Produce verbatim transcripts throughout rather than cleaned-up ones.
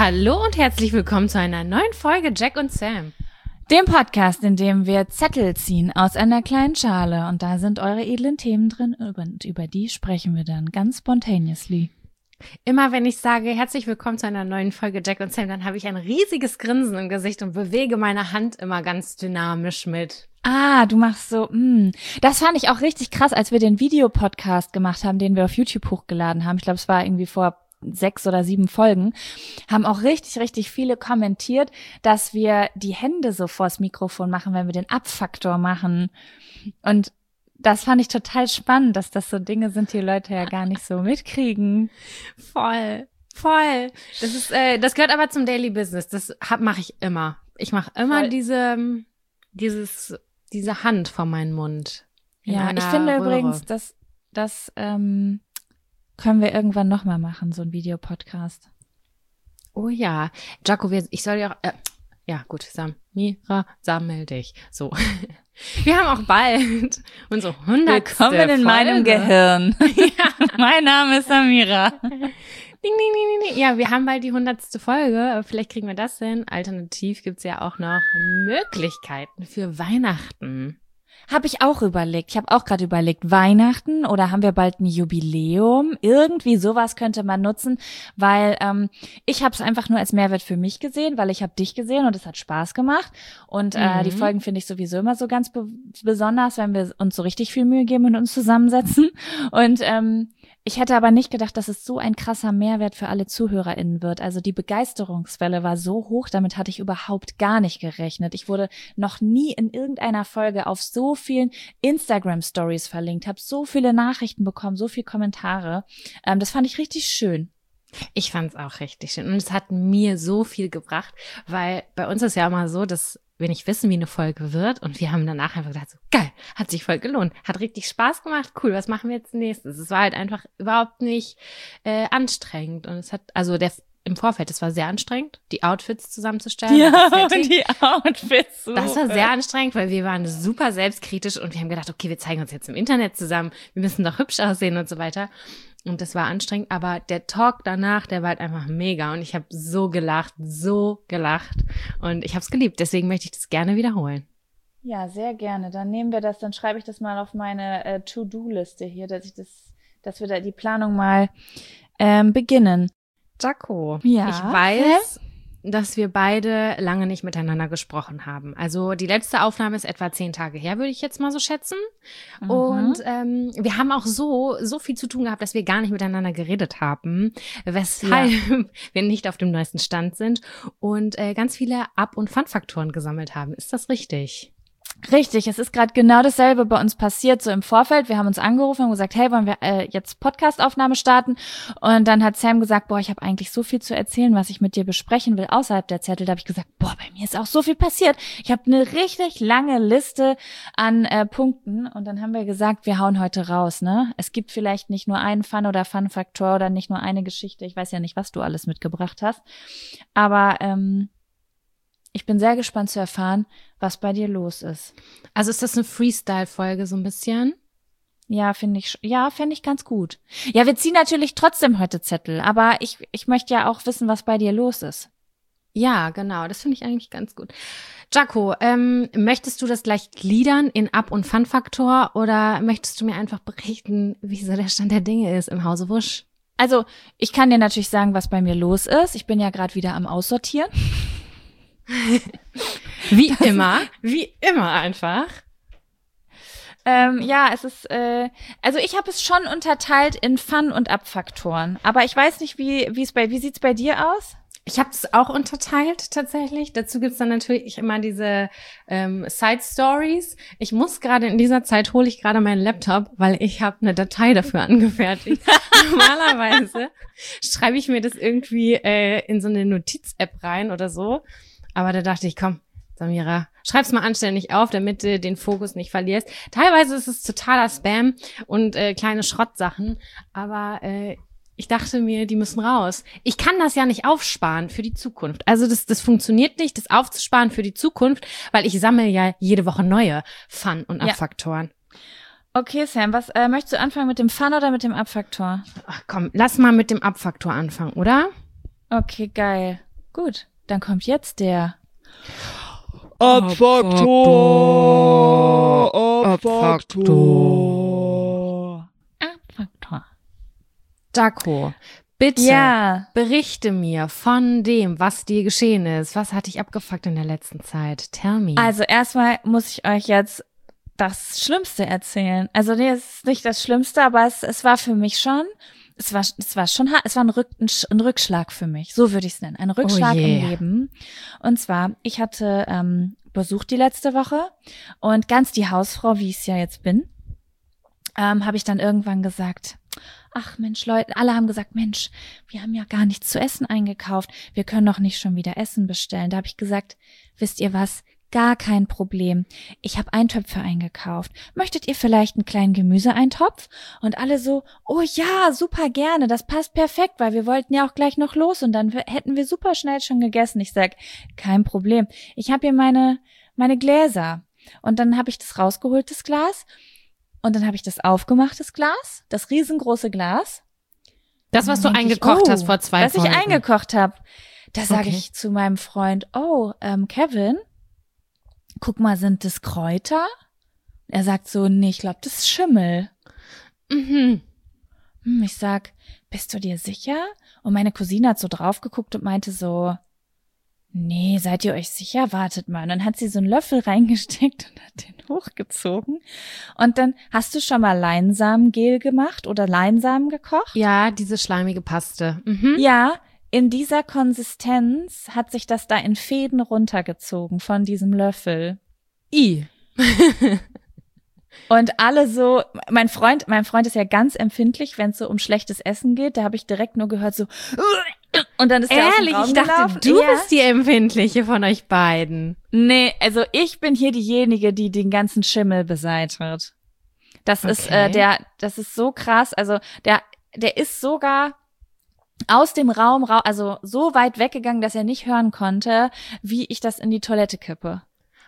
Hallo und herzlich willkommen zu einer neuen Folge Jack und Sam. Dem Podcast, in dem wir Zettel ziehen aus einer kleinen Schale und da sind eure edlen Themen drin und über die sprechen wir dann ganz spontaneously. Immer wenn ich sage, herzlich willkommen zu einer neuen Folge Jack und Sam, dann habe ich ein riesiges Grinsen im Gesicht und bewege meine Hand immer ganz dynamisch mit. Ah, du machst so, mh. Das fand ich auch richtig krass, als wir den Videopodcast gemacht haben, den wir auf YouTube hochgeladen haben. Ich glaube, es war irgendwie vor sechs oder sieben Folgen, haben auch richtig, richtig viele kommentiert, dass wir die Hände so vors Mikrofon machen, wenn wir den Abfaktor machen. Und das fand ich total spannend, dass das so Dinge sind, die Leute ja gar nicht so mitkriegen. Voll, voll. Das ist, äh, das gehört aber zum Daily Business. Das mache ich immer. Ich mache immer voll. diese, dieses, diese Hand vor meinen Mund. Ja, ich finde Röhre. übrigens, dass, dass, ähm, können wir irgendwann nochmal machen, so ein Videopodcast. Oh ja. Jaco, ich soll ja auch, äh, ja gut, Samira, sammel dich. So. Wir haben auch bald unsere hundertste Willkommen in Folge. meinem Gehirn. Ja. Mein Name ist Samira. Ding, ding, ding, ding. Ja, wir haben bald die hundertste Folge. Vielleicht kriegen wir das hin. Alternativ gibt's ja auch noch Möglichkeiten für Weihnachten. Habe ich auch überlegt. Ich habe auch gerade überlegt, Weihnachten oder haben wir bald ein Jubiläum? Irgendwie sowas könnte man nutzen, weil ähm, ich habe es einfach nur als Mehrwert für mich gesehen, weil ich habe dich gesehen und es hat Spaß gemacht. Und äh, mhm. die Folgen finde ich sowieso immer so ganz be- besonders, wenn wir uns so richtig viel Mühe geben und uns zusammensetzen. Und ähm, ich hätte aber nicht gedacht, dass es so ein krasser Mehrwert für alle ZuhörerInnen wird. Also die Begeisterungswelle war so hoch, damit hatte ich überhaupt gar nicht gerechnet. Ich wurde noch nie in irgendeiner Folge auf so vielen Instagram-Stories verlinkt, habe so viele Nachrichten bekommen, so viele Kommentare. Ähm, das fand ich richtig schön. Ich fand es auch richtig schön und es hat mir so viel gebracht, weil bei uns ist ja immer so, dass wir nicht wissen, wie eine Folge wird und wir haben danach einfach gedacht, so geil, hat sich voll gelohnt, hat richtig Spaß gemacht, cool, was machen wir jetzt nächstes? Es war halt einfach überhaupt nicht äh, anstrengend und es hat, also der im Vorfeld, es war sehr anstrengend, die Outfits zusammenzustellen. Ja, die Outfits. Super. Das war sehr anstrengend, weil wir waren super selbstkritisch und wir haben gedacht, okay, wir zeigen uns jetzt im Internet zusammen, wir müssen doch hübsch aussehen und so weiter. Und das war anstrengend, aber der Talk danach, der war halt einfach mega und ich habe so gelacht, so gelacht und ich habe es geliebt, deswegen möchte ich das gerne wiederholen. Ja, sehr gerne. Dann nehmen wir das, dann schreibe ich das mal auf meine äh, To-Do-Liste hier, dass ich das, dass wir da die Planung mal ähm, beginnen. Jaco, ja? ich weiß, dass wir beide lange nicht miteinander gesprochen haben. Also die letzte Aufnahme ist etwa zehn Tage her, würde ich jetzt mal so schätzen. Mhm. Und ähm, wir haben auch so so viel zu tun gehabt, dass wir gar nicht miteinander geredet haben, weshalb ja. wir nicht auf dem neuesten Stand sind und äh, ganz viele Ab- und Fun-Faktoren gesammelt haben. Ist das richtig? Richtig, es ist gerade genau dasselbe bei uns passiert, so im Vorfeld. Wir haben uns angerufen und gesagt, hey, wollen wir äh, jetzt Podcast-Aufnahme starten? Und dann hat Sam gesagt, boah, ich habe eigentlich so viel zu erzählen, was ich mit dir besprechen will, außerhalb der Zettel. Da habe ich gesagt, boah, bei mir ist auch so viel passiert. Ich habe eine richtig lange Liste an äh, Punkten. Und dann haben wir gesagt, wir hauen heute raus, ne? Es gibt vielleicht nicht nur einen Fun- oder Fun-Faktor oder nicht nur eine Geschichte. Ich weiß ja nicht, was du alles mitgebracht hast. Aber ähm, ich bin sehr gespannt zu erfahren, was bei dir los ist. Also ist das eine Freestyle-Folge so ein bisschen? Ja, finde ich, ja, finde ich ganz gut. Ja, wir ziehen natürlich trotzdem heute Zettel, aber ich, ich möchte ja auch wissen, was bei dir los ist. Ja, genau, das finde ich eigentlich ganz gut. Jaco, ähm, möchtest du das gleich gliedern in Ab- und Fun-Faktor oder möchtest du mir einfach berichten, wie so der Stand der Dinge ist im Hause Wusch? Also, ich kann dir natürlich sagen, was bei mir los ist. Ich bin ja gerade wieder am Aussortieren. Wie immer, wie immer einfach. Ähm, ja, es ist, äh, also ich habe es schon unterteilt in Fun- und Abfaktoren. Aber ich weiß nicht, wie wie es bei, wie sieht's bei dir aus? Ich habe es auch unterteilt tatsächlich. Dazu gibt's dann natürlich immer diese ähm, Side Stories. Ich muss gerade in dieser Zeit hole ich gerade meinen Laptop, weil ich habe eine Datei dafür angefertigt. Normalerweise schreibe ich mir das irgendwie äh, in so eine Notiz-App rein oder so. Aber da dachte ich, komm, Samira, schreib's mal anständig auf, damit du den Fokus nicht verlierst. Teilweise ist es totaler Spam und äh, kleine Schrottsachen, aber äh, ich dachte mir, die müssen raus. Ich kann das ja nicht aufsparen für die Zukunft. Also das, das funktioniert nicht, das aufzusparen für die Zukunft, weil ich sammle ja jede Woche neue Fun- und Abfaktoren. Ja. Okay, Sam, was äh, möchtest du anfangen mit dem Fun oder mit dem Abfaktor? Ach komm, lass mal mit dem Abfaktor anfangen, oder? Okay, geil. Gut, dann kommt jetzt der Abfaktor. Abfaktor. Abfaktor. Jaco, bitte Ja. berichte mir von dem, was dir geschehen ist. Was hat dich abgefuckt in der letzten Zeit? Tell me. Also erstmal muss ich euch jetzt das Schlimmste erzählen. Also nee, es ist nicht das Schlimmste, aber es, es war für mich schon, es war, es war schon, hart, es war ein, Rück, ein, ein Rückschlag für mich. So würde ich es nennen. Ein Rückschlag Oh je. im Leben. Und zwar, ich hatte ähm, Besuch die letzte Woche und ganz die Hausfrau, wie ich es ja jetzt bin, ähm, habe ich dann irgendwann gesagt, ach Mensch, Leute, alle haben gesagt, Mensch, wir haben ja gar nichts zu essen eingekauft. Wir können doch nicht schon wieder Essen bestellen. Da habe ich gesagt, wisst ihr was? Gar kein Problem. Ich habe Eintöpfe eingekauft. Möchtet ihr vielleicht einen kleinen Gemüseeintopf? Und alle so, oh ja, super gerne, das passt perfekt, weil wir wollten ja auch gleich noch los und dann hätten wir super schnell schon gegessen. Ich sag, kein Problem. Ich habe hier meine meine Gläser. Und dann habe ich das rausgeholt, das Glas. Und dann habe ich das aufgemacht, das Glas, das riesengroße Glas. das, was du Dann denk eingekocht ich, oh, hast vor zwei was Folgen. ich eingekocht habe. Da sage Okay. ich zu meinem Freund, oh, ähm, Kevin, guck mal, sind das Kräuter? Er sagt so, nee, ich glaube, das ist Schimmel. Mhm. Hm, ich sag, bist du dir sicher? Und meine Cousine hat so drauf geguckt und meinte so, nee, seid ihr euch sicher? Wartet mal. Und dann hat sie so einen Löffel reingesteckt und hat den hochgezogen. Und dann, hast du schon mal Leinsamengel gemacht oder Leinsamen gekocht? Ja, diese schleimige Paste. Mhm. Ja, in dieser Konsistenz hat sich das da in Fäden runtergezogen von diesem Löffel. I. Und alle so, mein Freund, mein Freund ist ja ganz empfindlich, wenn es so um schlechtes Essen geht. Da habe ich direkt nur gehört so, und dann ist er aus dem Ehrlich, Raum ich dachte, gelaufen. du Ja. bist die Empfindliche von euch beiden. Nee, also ich bin hier diejenige, die den ganzen Schimmel beseitigt. Das ist Okay. äh, der, das ist so krass. Also der, der ist sogar aus dem Raum, rau also so weit weggegangen, dass er nicht hören konnte, wie ich das in die Toilette kippe.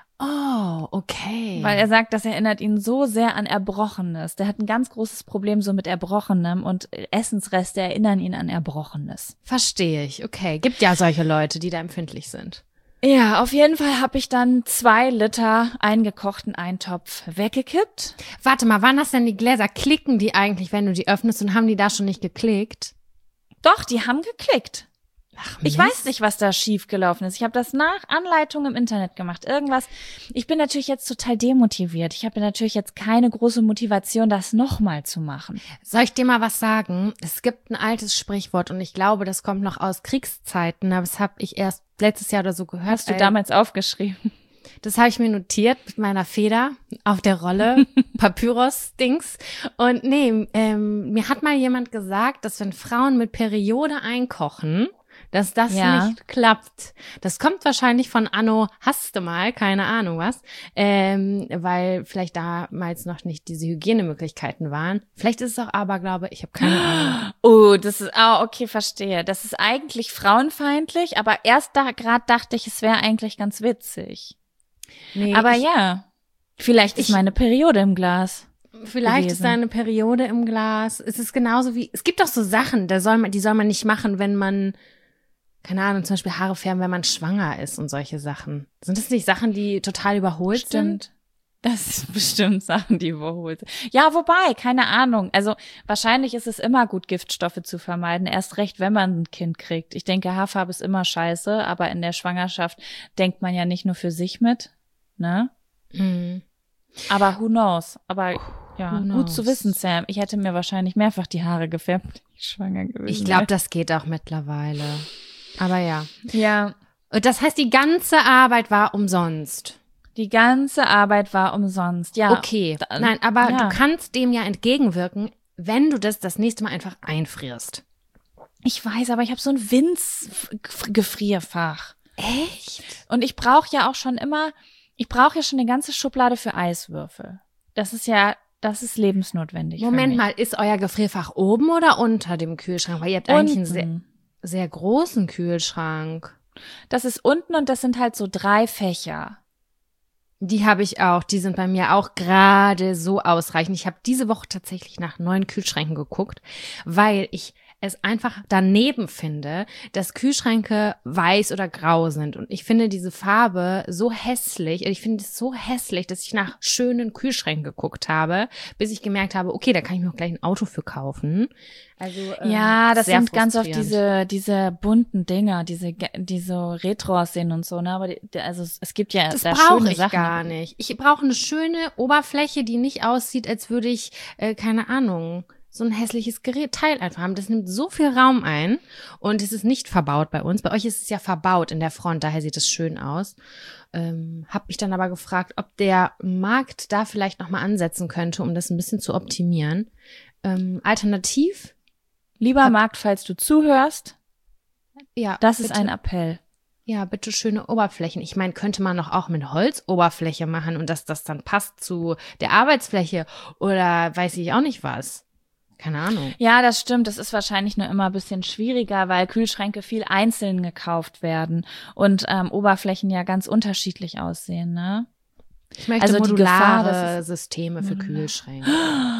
Oh, okay. Weil er sagt, das erinnert ihn so sehr an Erbrochenes. Der hat ein ganz großes Problem so mit Erbrochenem und Essensreste erinnern ihn an Erbrochenes. Verstehe ich. Okay. Gibt ja solche Leute, die da empfindlich sind. Ja, auf jeden Fall habe ich dann zwei Liter eingekochten Eintopf weggekippt. Warte mal, waren das denn die Gläser? Klicken die eigentlich, wenn du die öffnest, und haben die da schon nicht geklickt? Doch, die haben geklickt. Ach, Ich weiß nicht, was da schief gelaufen ist. Ich habe das nach Anleitung im Internet gemacht. Irgendwas. Ich bin natürlich jetzt total demotiviert. Ich habe natürlich jetzt keine große Motivation, das nochmal zu machen. Soll ich dir mal was sagen? Es gibt ein altes Sprichwort und ich glaube, das kommt noch aus Kriegszeiten, aber das habe ich erst letztes Jahr oder so gehört. Hast du Äh, damals aufgeschrieben? Das habe ich mir notiert mit meiner Feder auf der Rolle, Papyrus-Dings. Und nee, ähm, mir hat mal jemand gesagt, dass wenn Frauen mit Periode einkochen, dass das Ja. nicht klappt. Das kommt wahrscheinlich von Anno Hasste mal, keine Ahnung was, ähm, weil vielleicht damals noch nicht diese Hygienemöglichkeiten waren. Vielleicht ist es auch Aberglaube, ich habe keine Ahnung. Oh, das ist, ah, okay, verstehe. Das ist eigentlich frauenfeindlich, aber erst da gerade dachte ich, es wäre eigentlich ganz witzig. Nee, Aber ich, ja, vielleicht ist ich- meine Periode im Glas. Vielleicht ist gewesen. da eine Periode im Glas. Es ist genauso wie, es gibt doch so Sachen, da soll man, die soll man nicht machen, wenn man, keine Ahnung, zum Beispiel Haare färben, wenn man schwanger ist und solche Sachen. Sind das nicht Sachen, die total überholt sind? Stimmt. Das sind bestimmt Sachen, die überholt sind. Ja, wobei, keine Ahnung. Also wahrscheinlich ist es immer gut, Giftstoffe zu vermeiden. Erst recht, wenn man ein Kind kriegt. Ich denke, Haarfarbe ist immer scheiße, aber in der Schwangerschaft denkt man ja nicht nur für sich mit, ne? Mhm. Aber who knows? Aber ja, Who gut zu knows? wissen, Sam. Ich hätte mir wahrscheinlich mehrfach die Haare gefärbt, wenn ich schwanger gewesen Ich glaube, das geht auch mittlerweile. Aber ja. wäre. Ja, Und das heißt, die ganze Arbeit war umsonst. die ganze Arbeit war umsonst. Ja. Okay. da- Nein, aber ja. du kannst dem ja entgegenwirken, wenn du das das nächste Mal einfach einfrierst. Ich weiß, aber ich habe so ein Winz-Gefrierfach. Echt? Und ich brauche ja auch schon immer, ich brauche ja schon eine ganze Schublade für Eiswürfel. Das ist ja, das ist lebensnotwendig. Moment für mal, ist euer Gefrierfach oben oder unter dem Kühlschrank? Weil ihr habt eigentlich einen sehr, Unten. sehr großen Kühlschrank. Das ist unten und das sind halt so drei Fächer. Die habe ich auch. Die sind bei mir auch gerade so ausreichend. Ich habe diese Woche tatsächlich nach neuen Kühlschränken geguckt, weil ich es einfach daneben finde, dass Kühlschränke weiß oder grau sind. Und ich finde diese Farbe so hässlich. Ich finde es so hässlich, dass ich nach schönen Kühlschränken geguckt habe, bis ich gemerkt habe, okay, da kann ich mir auch gleich ein Auto für kaufen. Also ähm, ja, das sehr sind ganz oft frustrierend. diese diese bunten Dinger, diese die so retro aussehen und so, ne? Aber die, die, also es gibt ja Das da brauche schöne ich Sachen. gar nicht. Ich brauche eine schöne Oberfläche, die nicht aussieht, als würde ich, äh, keine Ahnung, so ein hässliches Gerät, Teil einfach haben. Das nimmt so viel Raum ein und es ist nicht verbaut bei uns. Bei euch ist es ja verbaut in der Front, daher sieht es schön aus. Ähm, hab mich dann aber gefragt, ob der Markt da vielleicht nochmal ansetzen könnte, um das ein bisschen zu optimieren. Ähm, alternativ? Lieber Hab- Markt, falls du zuhörst, Ja, das ist bitte. ein Appell. Ja, bitte schöne Oberflächen. Ich meine, könnte man noch auch mit Holzoberfläche machen und dass das dann passt zu der Arbeitsfläche oder weiß ich auch nicht was. Keine Ahnung. Ja, das stimmt. Das ist wahrscheinlich nur immer ein bisschen schwieriger, weil Kühlschränke viel einzeln gekauft werden und ähm, Oberflächen ja ganz unterschiedlich aussehen, ne? Ich möchte Also die modulare Gefahr, dass Systeme für Kühlschränke.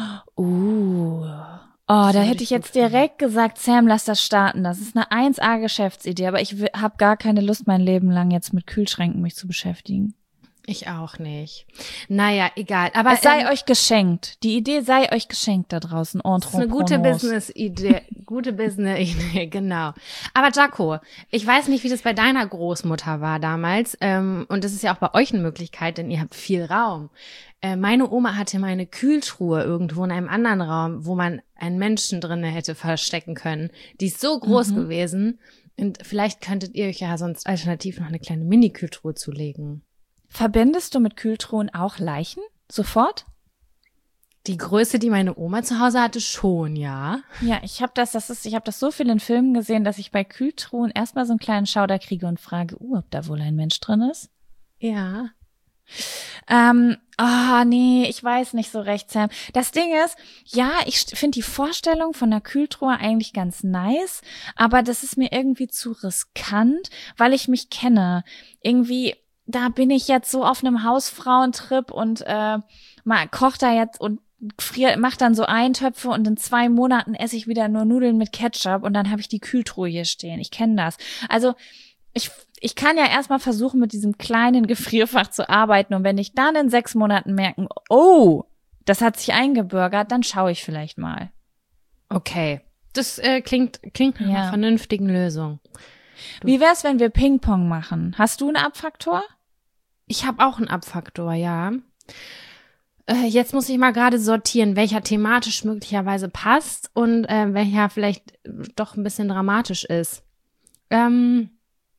Uh. Oh, da würde hätte ich ich jetzt gut finden. direkt gesagt, Sam, lass das starten. Das ist eine eins A Geschäftsidee, aber ich habe gar keine Lust, mein Leben lang jetzt mit Kühlschränken mich zu beschäftigen. Ich auch nicht. Naja, egal. Aber Es sei ähm, euch geschenkt. Die Idee sei euch geschenkt da draußen. das ist eine gute Business-Idee. Gute Business-Idee, genau. Aber Jaco, ich weiß nicht, wie das bei deiner Großmutter war damals. Ähm, und das ist ja auch bei euch eine Möglichkeit, denn ihr habt viel Raum. Äh, meine Oma hatte mal eine Kühltruhe irgendwo in einem anderen Raum, wo man einen Menschen drinne hätte verstecken können. Die ist so groß Mhm. gewesen. Und vielleicht könntet ihr euch ja sonst alternativ noch eine kleine Mini-Kühltruhe zulegen. Verbindest du mit Kühltruhen auch Leichen? Sofort? Die Größe, die meine Oma zu Hause hatte, schon, ja. Ja, ich habe das, das ist, ich habe das so viel in Filmen gesehen, dass ich bei Kühltruhen erstmal so einen kleinen Schauder kriege und frage, uh, ob da wohl ein Mensch drin ist. Ja. Ähm, ah, nee, ich weiß nicht so recht, Sam. Das Ding ist, ja, ich finde die Vorstellung von einer Kühltruhe eigentlich ganz nice, aber das ist mir irgendwie zu riskant, weil ich mich kenne. Irgendwie, da bin ich jetzt so auf einem Hausfrauentrip und äh, mal kocht da jetzt und friert, macht dann so Eintöpfe und in zwei Monaten esse ich wieder nur Nudeln mit Ketchup und dann habe ich die Kühltruhe hier stehen. Ich kenne das. Also ich ich kann ja erstmal versuchen, mit diesem kleinen Gefrierfach zu arbeiten und wenn ich dann in sechs Monaten merken, oh, das hat sich eingebürgert, dann schaue ich vielleicht mal. Okay. Das äh, klingt, klingt nach einer Ja. vernünftigen Lösung. Wie wär's, wenn wir Ping-Pong machen? Hast du einen Abfaktor? Ich habe auch einen Abfaktor, ja. Äh, jetzt muss ich mal gerade sortieren, welcher thematisch möglicherweise passt und äh, welcher vielleicht doch ein bisschen dramatisch ist. Ähm,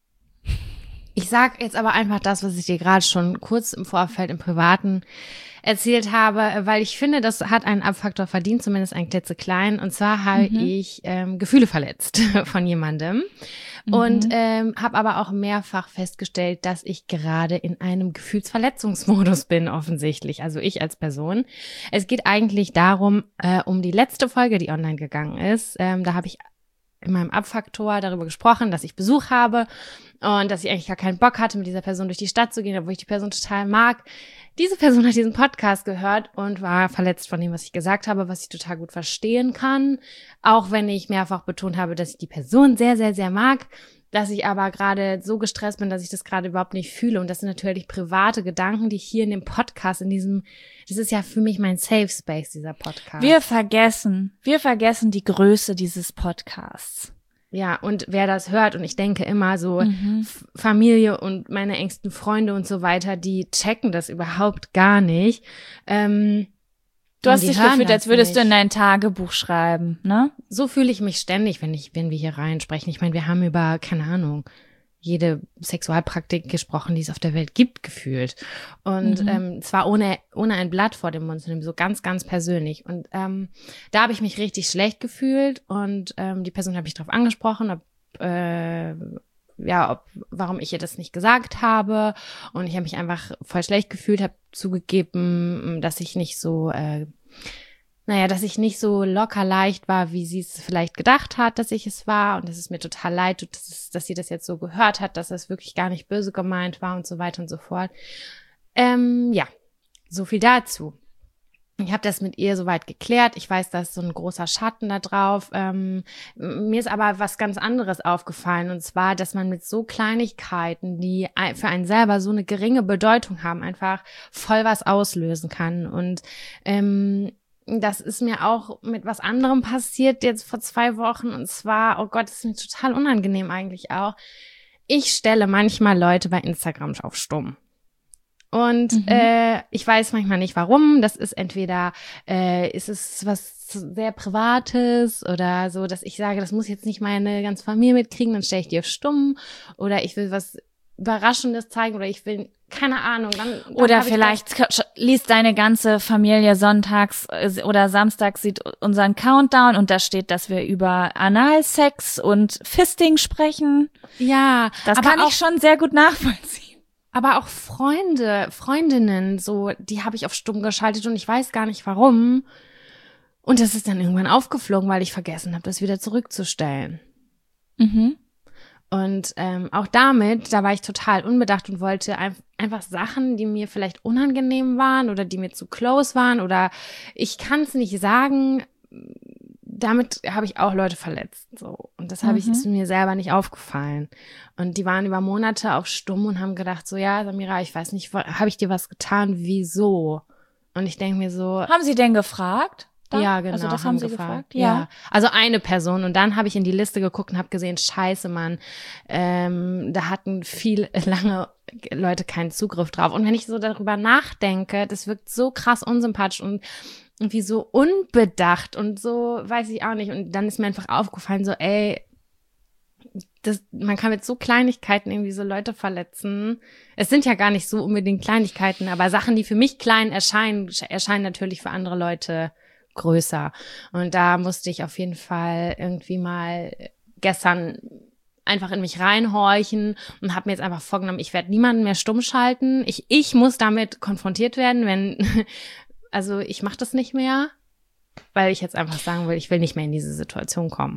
ich sag jetzt aber einfach das, was ich dir gerade schon kurz im Vorfeld im Privaten erzählt habe, weil ich finde, das hat einen Abfaktor verdient, zumindest einen klitzekleinen. Und zwar habe Mhm. ich ähm, Gefühle verletzt von jemandem. Und ähm, habe aber auch mehrfach festgestellt, dass ich gerade in einem Gefühlsverletzungsmodus bin, offensichtlich. Also ich als Person. Es geht eigentlich darum, äh, um die letzte Folge, die online gegangen ist. Ähm, da habe ich in meinem Abfaktor darüber gesprochen, dass ich Besuch habe und dass ich eigentlich gar keinen Bock hatte, mit dieser Person durch die Stadt zu gehen, obwohl ich die Person total mag. Diese Person hat diesen Podcast gehört und war verletzt von dem, was ich gesagt habe, was ich total gut verstehen kann. Auch wenn ich mehrfach betont habe, dass ich die Person sehr, sehr, sehr mag, dass ich aber gerade so gestresst bin, dass ich das gerade überhaupt nicht fühle. Und das sind natürlich private Gedanken, die ich hier in dem Podcast, in diesem, das ist ja für mich mein Safe Space, dieser Podcast. Wir vergessen, wir vergessen die Größe dieses Podcasts. Ja, und wer das hört, und ich denke immer so, Mhm. F- Familie und meine engsten Freunde und so weiter, die checken das überhaupt gar nicht. Ähm, Du und hast die dich hören gefühlt, als das würdest du in nicht. dein Tagebuch schreiben, ne? So fühle ich mich ständig, wenn ich, wenn wir hier reinsprechen. Ich meine, wir haben über, keine Ahnung, jede Sexualpraktik gesprochen, die es auf der Welt gibt, gefühlt. Und Mhm. ähm, zwar ohne ohne ein Blatt vor dem Mund zu nehmen, so ganz, ganz persönlich. Und ähm, da habe ich mich richtig schlecht gefühlt und ähm, die Person hat mich darauf angesprochen, ob äh, ja, ob, warum ich ihr das nicht gesagt habe. Und ich habe mich einfach voll schlecht gefühlt, habe zugegeben, dass ich nicht so äh, naja, dass ich nicht so locker leicht war, wie sie es vielleicht gedacht hat, dass ich es war. Und dass es mir total leid tut, dass, es, dass sie das jetzt so gehört hat, dass es wirklich gar nicht böse gemeint war und so weiter und so fort. Ähm, ja, so viel dazu. Ich habe das mit ihr soweit geklärt. Ich weiß, da ist so ein großer Schatten da drauf. Ähm, mir ist aber was ganz anderes aufgefallen. Und zwar, dass man mit so Kleinigkeiten, die für einen selber so eine geringe Bedeutung haben, einfach voll was auslösen kann. Und ähm, das ist mir auch mit was anderem passiert jetzt vor zwei Wochen. Und zwar, oh Gott, das ist mir total unangenehm eigentlich auch. Ich stelle manchmal Leute bei Instagram auf stumm. Und mhm. äh, ich weiß manchmal nicht, warum. Das ist entweder, äh, ist es was sehr Privates oder so, dass ich sage, das muss jetzt nicht meine ganze Familie mitkriegen, dann stelle ich die auf stumm. Oder ich will was Überraschendes zeigen oder ich will, keine Ahnung. Dann, dann oder vielleicht liest deine ganze Familie sonntags oder samstags sieht unseren Countdown und da steht, dass wir über Analsex und Fisting sprechen. Ja. Das kann ich schon sehr gut nachvollziehen. Aber auch Freunde, Freundinnen, so, die habe ich auf stumm geschaltet und ich weiß gar nicht warum. Und das ist dann irgendwann aufgeflogen, weil ich vergessen habe, das wieder zurückzustellen. Mhm. Und ähm, auch damit, da war ich total unbedacht und wollte ein, einfach Sachen, die mir vielleicht unangenehm waren oder die mir zu close waren oder ich kann es nicht sagen. Damit habe ich auch Leute verletzt, so. Und das habe ich, mhm. ist mir selber nicht aufgefallen. Und die waren über Monate auf stumm und haben gedacht so, ja, Samira, ich weiß nicht, habe ich dir was getan, wieso? Und ich denke mir so. Haben sie denn gefragt? Da? Ja, genau. Also das haben, haben sie gefragt? gefragt? Ja. ja. Also eine Person. Und dann habe ich in die Liste geguckt und habe gesehen, scheiße, Mann, ähm, da hatten viel lange Leute keinen Zugriff drauf. Und wenn ich so darüber nachdenke, das wirkt so krass unsympathisch und irgendwie so unbedacht und so, weiß ich auch nicht. Und dann ist mir einfach aufgefallen, so, ey, das, man kann mit so Kleinigkeiten irgendwie so Leute verletzen. Es sind ja gar nicht so unbedingt Kleinigkeiten, aber Sachen, die für mich klein erscheinen, erscheinen natürlich für andere Leute größer. Und da musste ich auf jeden Fall irgendwie mal gestern einfach in mich reinhorchen und habe mir jetzt einfach vorgenommen, ich werde niemanden mehr stumm schalten. Ich, ich muss damit konfrontiert werden, wenn... Also ich mache das nicht mehr, weil ich jetzt einfach sagen will, ich will nicht mehr in diese Situation kommen.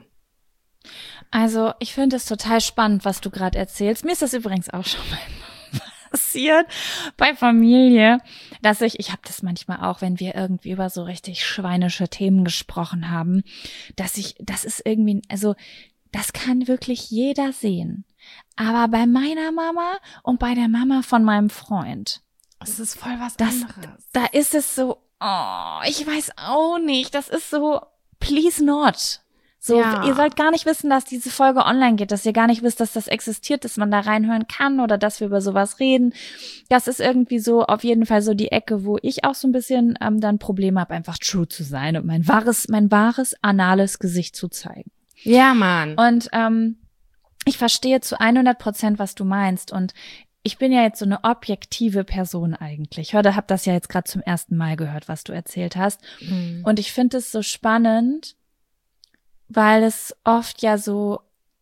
Also ich finde es total spannend, was du gerade erzählst. Mir ist das übrigens auch schon mal passiert bei Familie, dass ich, ich habe das manchmal auch, wenn wir irgendwie über so richtig schweinische Themen gesprochen haben, dass ich, das ist irgendwie, also das kann wirklich jeder sehen. Aber bei meiner Mama und bei der Mama von meinem Freund, das ist voll was das, anderes. Da ist es so, oh, ich weiß auch nicht, das ist so, please not. So, ja. Ihr sollt gar nicht wissen, dass diese Folge online geht, dass ihr gar nicht wisst, dass das existiert, dass man da reinhören kann oder dass wir über sowas reden. Das ist irgendwie so auf jeden Fall so die Ecke, wo ich auch so ein bisschen ähm, dann Probleme habe, einfach true zu sein und mein wahres, mein wahres anales Gesicht zu zeigen. Ja, Mann. Und ähm, ich verstehe zu hundert Prozent, was du meinst und ich bin ja jetzt so eine objektive Person eigentlich. Ich höre, hab das ja jetzt gerade zum ersten Mal gehört, was du erzählt hast. Mhm. Und ich finde es so spannend, weil es oft ja so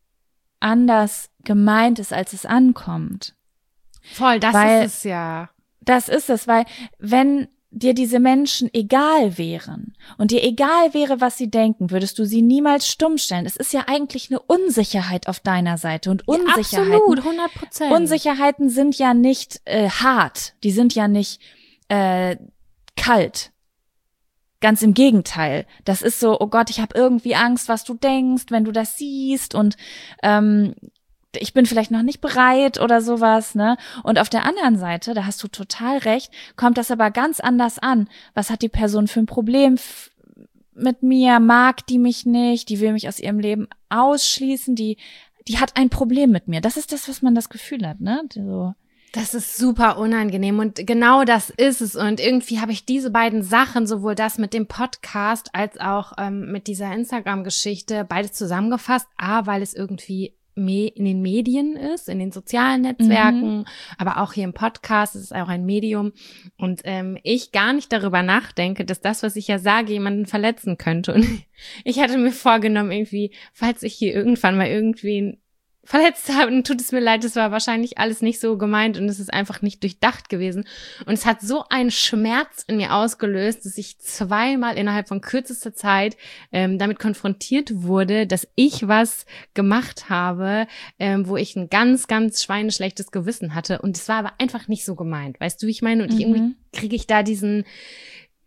anders gemeint ist, als es ankommt. Voll, das weil, ist es ja. Das ist es, weil wenn dir diese Menschen egal wären und dir egal wäre, was sie denken, würdest du sie niemals stumm stellen. Es ist ja eigentlich eine Unsicherheit auf deiner Seite und Unsicherheiten. Ja, absolut, hundert Prozent. Unsicherheiten sind ja nicht äh, hart, die sind ja nicht äh, kalt. Ganz im Gegenteil. Das ist so, oh Gott, ich habe irgendwie Angst, was du denkst, wenn du das siehst und ähm, ich bin vielleicht noch nicht bereit oder sowas, ne? Und auf der anderen Seite, da hast du total recht, kommt das aber ganz anders an. Was hat die Person für ein Problem f- mit mir? Mag die mich nicht? Die will mich aus ihrem Leben ausschließen? Die, die hat ein Problem mit mir. Das ist das, was man das Gefühl hat, ne? So. Das ist super unangenehm und genau das ist es. Und irgendwie habe ich diese beiden Sachen, sowohl das mit dem Podcast als auch ähm, mit dieser Instagram-Geschichte, beides zusammengefasst. A, weil es irgendwie in den Medien ist, in den sozialen Netzwerken, mhm. aber auch hier im Podcast, es ist auch ein Medium und ähm, ich gar nicht darüber nachdenke, dass das, was ich ja sage, jemanden verletzen könnte. Und ich hatte mir vorgenommen, irgendwie, falls ich hier irgendwann mal irgendwen verletzt habe, dann tut es mir leid, es war wahrscheinlich alles nicht so gemeint und es ist einfach nicht durchdacht gewesen. Und es hat so einen Schmerz in mir ausgelöst, dass ich zweimal innerhalb von kürzester Zeit ähm, damit konfrontiert wurde, dass ich was gemacht habe, ähm, wo ich ein ganz, ganz schweineschlechtes Gewissen hatte. Und es war aber einfach nicht so gemeint. Weißt du, wie ich meine? Und mhm. ich irgendwie kriege ich da diesen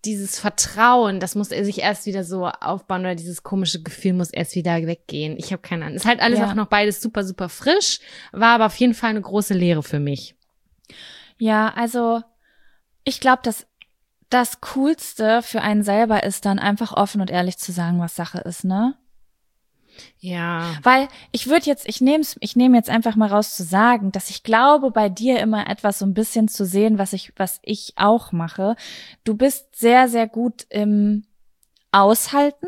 dieses Vertrauen, das muss sich erst wieder so aufbauen oder dieses komische Gefühl muss erst wieder weggehen. Ich habe keine Ahnung. Ist halt alles Ja. auch noch beides super, super frisch, war aber auf jeden Fall eine große Lehre für mich. Ja, also ich glaube, dass das Coolste für einen selber ist, dann einfach offen und ehrlich zu sagen, was Sache ist, ne? Ja. Weil ich würde jetzt, ich nehme ich nehme jetzt einfach mal raus zu sagen, dass ich glaube, bei dir immer etwas so ein bisschen zu sehen, was ich, was ich auch mache. Du bist sehr, sehr gut im Aushalten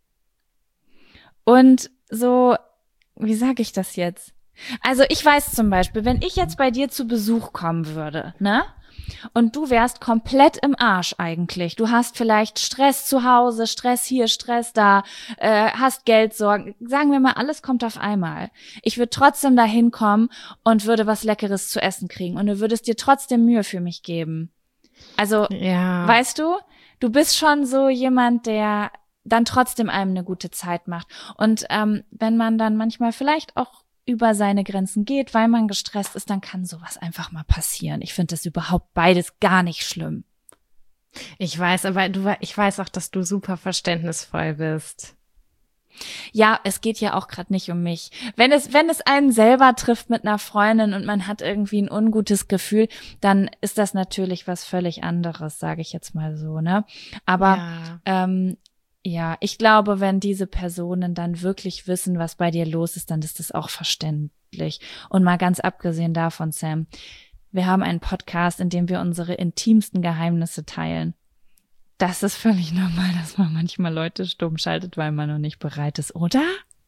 und so, wie sage ich das jetzt? Also ich weiß zum Beispiel, wenn ich jetzt bei dir zu Besuch kommen würde, ne? Und du wärst komplett im Arsch eigentlich. Du hast vielleicht Stress zu Hause, Stress hier, Stress da, äh, hast Geldsorgen. Sagen wir mal, alles kommt auf einmal. Ich würde trotzdem da hinkommen und würde was Leckeres zu essen kriegen. Und du würdest dir trotzdem Mühe für mich geben. Also, Ja. weißt du, du bist schon so jemand, der dann trotzdem einem eine gute Zeit macht. Und ähm, wenn man dann manchmal vielleicht auch über seine Grenzen geht, weil man gestresst ist, dann kann sowas einfach mal passieren. Ich finde das überhaupt beides gar nicht schlimm. Ich weiß, aber du, ich weiß auch, dass du super verständnisvoll bist. Ja, es geht ja auch gerade nicht um mich. Wenn es, wenn es einen selber trifft mit einer Freundin und man hat irgendwie ein ungutes Gefühl, dann ist das natürlich was völlig anderes, sage ich jetzt mal so, ne? Aber Ja. ähm, ja, ich glaube, wenn diese Personen dann wirklich wissen, was bei dir los ist, dann ist das auch verständlich. Und mal ganz abgesehen davon, Sam, wir haben einen Podcast, in dem wir unsere intimsten Geheimnisse teilen. Das ist völlig normal, dass man manchmal Leute stumm schaltet, weil man noch nicht bereit ist, oder?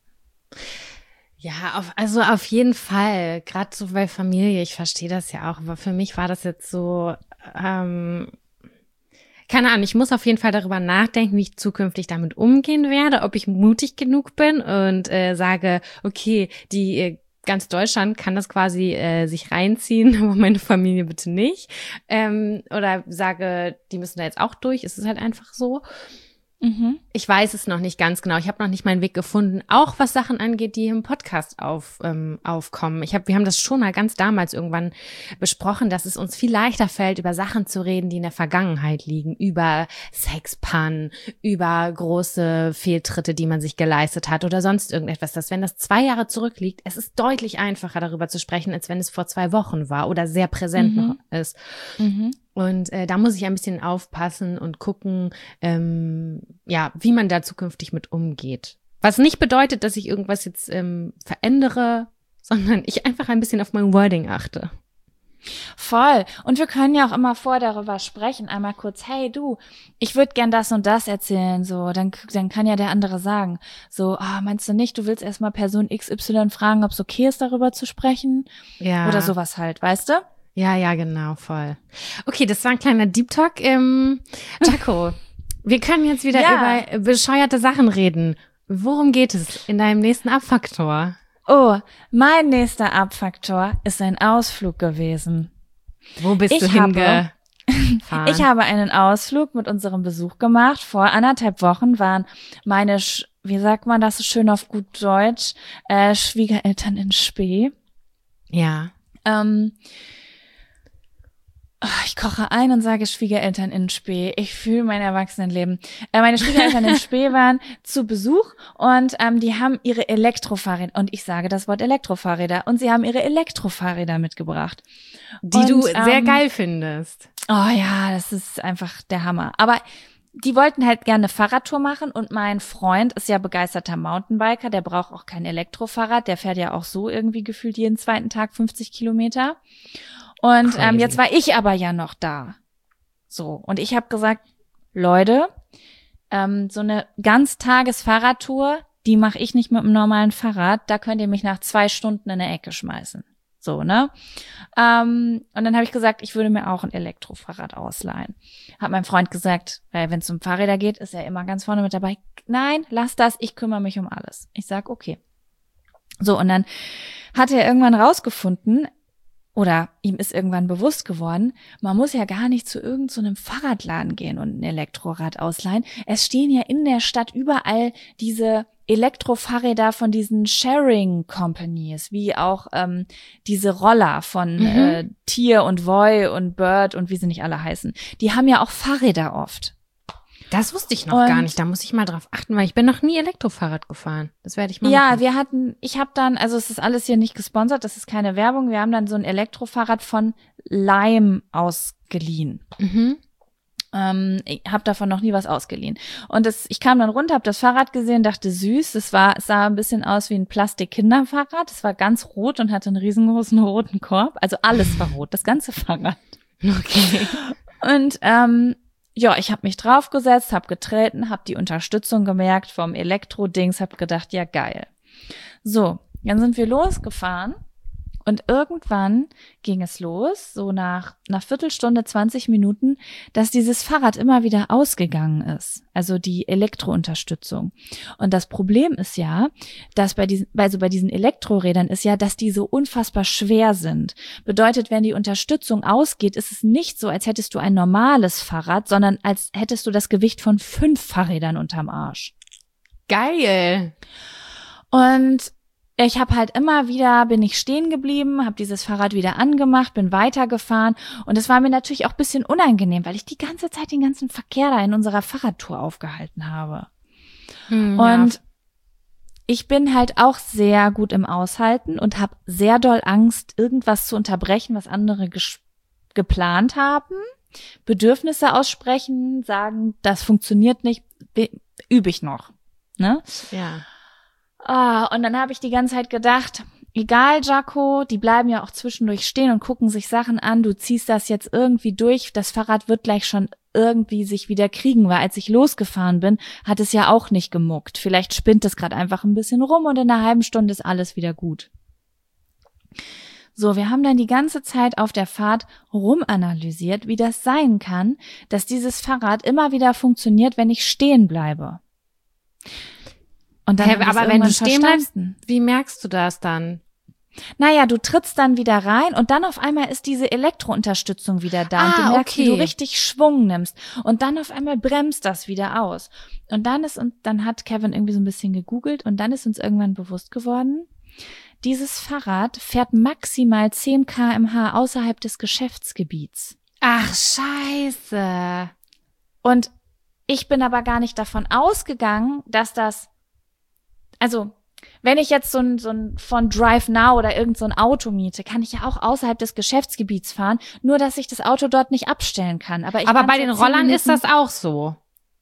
Ja, auf, also auf jeden Fall. Gerade so bei Familie, ich verstehe das ja auch. Aber für mich war das jetzt so, ähm, keine Ahnung, ich muss auf jeden Fall darüber nachdenken, wie ich zukünftig damit umgehen werde, ob ich mutig genug bin und äh, sage, okay, die äh, ganz Deutschland kann das quasi äh, sich reinziehen, aber meine Familie bitte nicht. Ähm, oder sage, die müssen da jetzt auch durch. Es ist halt einfach so. Mhm. Ich weiß es noch nicht ganz genau. Ich habe noch nicht meinen Weg gefunden, auch was Sachen angeht, die im Podcast auf, ähm, aufkommen. Ich hab, wir haben das schon mal ganz damals irgendwann besprochen, dass es uns viel leichter fällt, über Sachen zu reden, die in der Vergangenheit liegen, über Sexpannen, über große Fehltritte, die man sich geleistet hat oder sonst irgendetwas. Dass wenn das zwei Jahre zurückliegt, es ist deutlich einfacher, darüber zu sprechen, als wenn es vor zwei Wochen war oder sehr präsent Mhm. noch ist. Mhm. Und äh, da muss ich ein bisschen aufpassen und gucken, ähm, ja, wie man da zukünftig mit umgeht. Was nicht bedeutet, dass ich irgendwas jetzt ähm, verändere, sondern ich einfach ein bisschen auf mein Wording achte. Voll. Und wir können ja auch immer vorher darüber sprechen, einmal kurz, hey du, ich würde gern das und das erzählen, so, dann, dann kann ja der andere sagen, so, ah, meinst du nicht, du willst erstmal Person X Y fragen, ob es okay ist, darüber zu sprechen? Ja. Oder sowas halt, weißt du? Ja, ja, genau, voll. Okay, das war ein kleiner Deep Talk. Ähm, Jaco, wir können jetzt wieder Ja. über bescheuerte Sachen reden. Worum geht es in deinem nächsten Abfaktor? Oh, mein nächster Abfaktor ist ein Ausflug gewesen. Wo bist Ich du habe- hingefahren? Ich habe einen Ausflug mit unserem Besuch gemacht. Vor anderthalb Wochen waren meine, Sch- wie sagt man das so schön auf gut Deutsch, äh, Schwiegereltern in Spee. Ja. Ähm, ah, ich koche ein und sage Schwiegereltern in Spee. Ich fühle mein Erwachsenenleben. Äh, meine Schwiegereltern in Spee waren zu Besuch und ähm, die haben ihre Elektrofahrräder, und ich sage das Wort Elektrofahrräder, und sie haben ihre Elektrofahrräder mitgebracht. Die Und, du sehr ähm, geil findest. Oh ja, das ist einfach der Hammer. Aber die wollten halt gerne eine Fahrradtour machen und mein Freund ist ja begeisterter Mountainbiker, der braucht auch kein Elektrofahrrad, der fährt ja auch so irgendwie gefühlt jeden zweiten Tag fünfzig Kilometer. Und ähm, Crazy. jetzt war ich aber ja noch da. So, und ich habe gesagt, Leute, ähm, so eine Ganztages-Fahrradtour, die mache ich nicht mit einem normalen Fahrrad, da könnt ihr mich nach zwei Stunden in eine Ecke schmeißen. So, ne? Ähm, und dann habe ich gesagt, ich würde mir auch ein Elektrofahrrad ausleihen. Hat mein Freund gesagt, weil wenn es um Fahrräder geht, ist er immer ganz vorne mit dabei. Nein, lass das, ich kümmere mich um alles. Ich sag, okay. So, und dann hat er irgendwann rausgefunden, oder ihm ist irgendwann bewusst geworden, man muss ja gar nicht zu irgend so einem Fahrradladen gehen und ein Elektrorad ausleihen. Es stehen ja in der Stadt überall diese Elektrofahrräder von diesen Sharing Companies, wie auch ähm, diese Roller von Mhm. äh, Tier und Voi und Bird und wie sie nicht alle heißen. Die haben ja auch Fahrräder oft. Das wusste ich noch Und gar nicht. Da muss ich mal drauf achten, weil ich bin noch nie Elektrofahrrad gefahren. Das werde ich mal Ja, machen. wir hatten, ich habe dann, also es ist alles hier nicht gesponsert, das ist keine Werbung. Wir haben dann so ein Elektrofahrrad von Lime ausgeliehen. Mhm. Ähm, ich habe davon noch nie was ausgeliehen. Und das, ich kam dann runter, habe das Fahrrad gesehen, dachte süß. Es war, es sah ein bisschen aus wie ein Plastik-Kinderfahrrad. Es war ganz rot und hatte einen riesengroßen roten Korb. Also alles war rot, das ganze Fahrrad. Okay. Und ähm, ja, ich habe mich draufgesetzt, habe getreten, habe die Unterstützung gemerkt vom Elektro-Dings, habe gedacht, ja geil. So, dann sind wir losgefahren und irgendwann ging es los, so nach einer Viertelstunde, zwanzig Minuten, dass dieses Fahrrad immer wieder ausgegangen ist, also die Elektrounterstützung. Und das Problem ist ja, dass bei diesen, also bei diesen Elektrorädern ist ja, dass die so unfassbar schwer sind. Bedeutet, wenn die Unterstützung ausgeht, ist es nicht so, als hättest du ein normales Fahrrad, sondern als hättest du das Gewicht von fünf Fahrrädern unterm Arsch. Geil. Und ich habe halt immer wieder, bin ich stehen geblieben, habe dieses Fahrrad wieder angemacht, bin weitergefahren und es war mir natürlich auch ein bisschen unangenehm, weil ich die ganze Zeit den ganzen Verkehr da in unserer Fahrradtour aufgehalten habe. Hm, und ja. ich bin halt auch sehr gut im Aushalten und habe sehr doll Angst, irgendwas zu unterbrechen, was andere ges- geplant haben. Bedürfnisse aussprechen, sagen, das funktioniert nicht, be- übe ich noch. Ne? Ja. Ah, und dann habe ich die ganze Zeit gedacht, egal, Jaco, die bleiben ja auch zwischendurch stehen und gucken sich Sachen an, du ziehst das jetzt irgendwie durch, das Fahrrad wird gleich schon irgendwie sich wieder kriegen, weil als ich losgefahren bin, hat es ja auch nicht gemuckt. Vielleicht spinnt es gerade einfach ein bisschen rum und in einer halben Stunde ist alles wieder gut. So, wir haben dann die ganze Zeit auf der Fahrt rumanalysiert, wie das sein kann, dass dieses Fahrrad immer wieder funktioniert, wenn ich stehen bleibe. Und dann Hä, haben wir es aber wenn du irgendwann stehen bleibst, verstanden. wie merkst du das dann? Naja, du trittst dann wieder rein und dann auf einmal ist diese Elektrounterstützung wieder da und Ah, du merkst, wie okay. du richtig Schwung nimmst und dann auf einmal bremst das wieder aus. Und dann ist und dann hat Kevin irgendwie so ein bisschen gegoogelt und dann ist uns irgendwann bewusst geworden, dieses Fahrrad fährt maximal zehn Kilometer pro Stunde außerhalb des Geschäftsgebiets. Ach, scheiße. Und ich bin aber gar nicht davon ausgegangen, dass das, also wenn ich jetzt so ein, so ein von Drive Now oder irgend so ein Auto miete, kann ich ja auch außerhalb des Geschäftsgebiets fahren, nur dass ich das Auto dort nicht abstellen kann. Aber, ich Aber kann's bei ja den zehn Rollern Minuten, ist das auch so.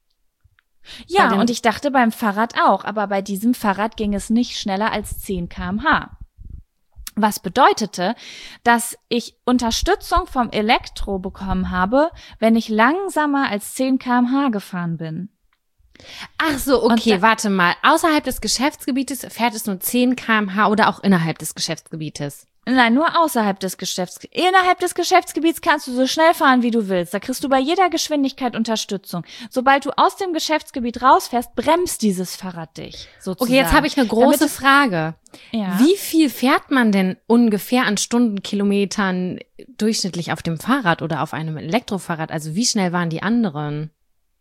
Ja, bei den- und ich dachte beim Fahrrad auch, aber bei diesem Fahrrad ging es nicht schneller als zehn Kilometer pro Stunde. Was bedeutete, dass ich Unterstützung vom Elektro bekommen habe, wenn ich langsamer als zehn Kilometer pro Stunde gefahren bin. Ach so, Und okay, da- warte mal. Außerhalb des Geschäftsgebietes fährt es nur zehn Kilometer pro Stunde oder auch innerhalb des Geschäftsgebietes? Nein, nur außerhalb des Geschäftsgebiets. Innerhalb des Geschäftsgebiets kannst du so schnell fahren, wie du willst. Da kriegst du bei jeder Geschwindigkeit Unterstützung. Sobald du aus dem Geschäftsgebiet rausfährst, bremst dieses Fahrrad dich, sozusagen. Okay, jetzt habe ich eine Damit große es- Frage. Ja. Wie viel fährt man denn ungefähr an Stundenkilometern durchschnittlich auf dem Fahrrad oder auf einem Elektrofahrrad? Also wie schnell waren die anderen?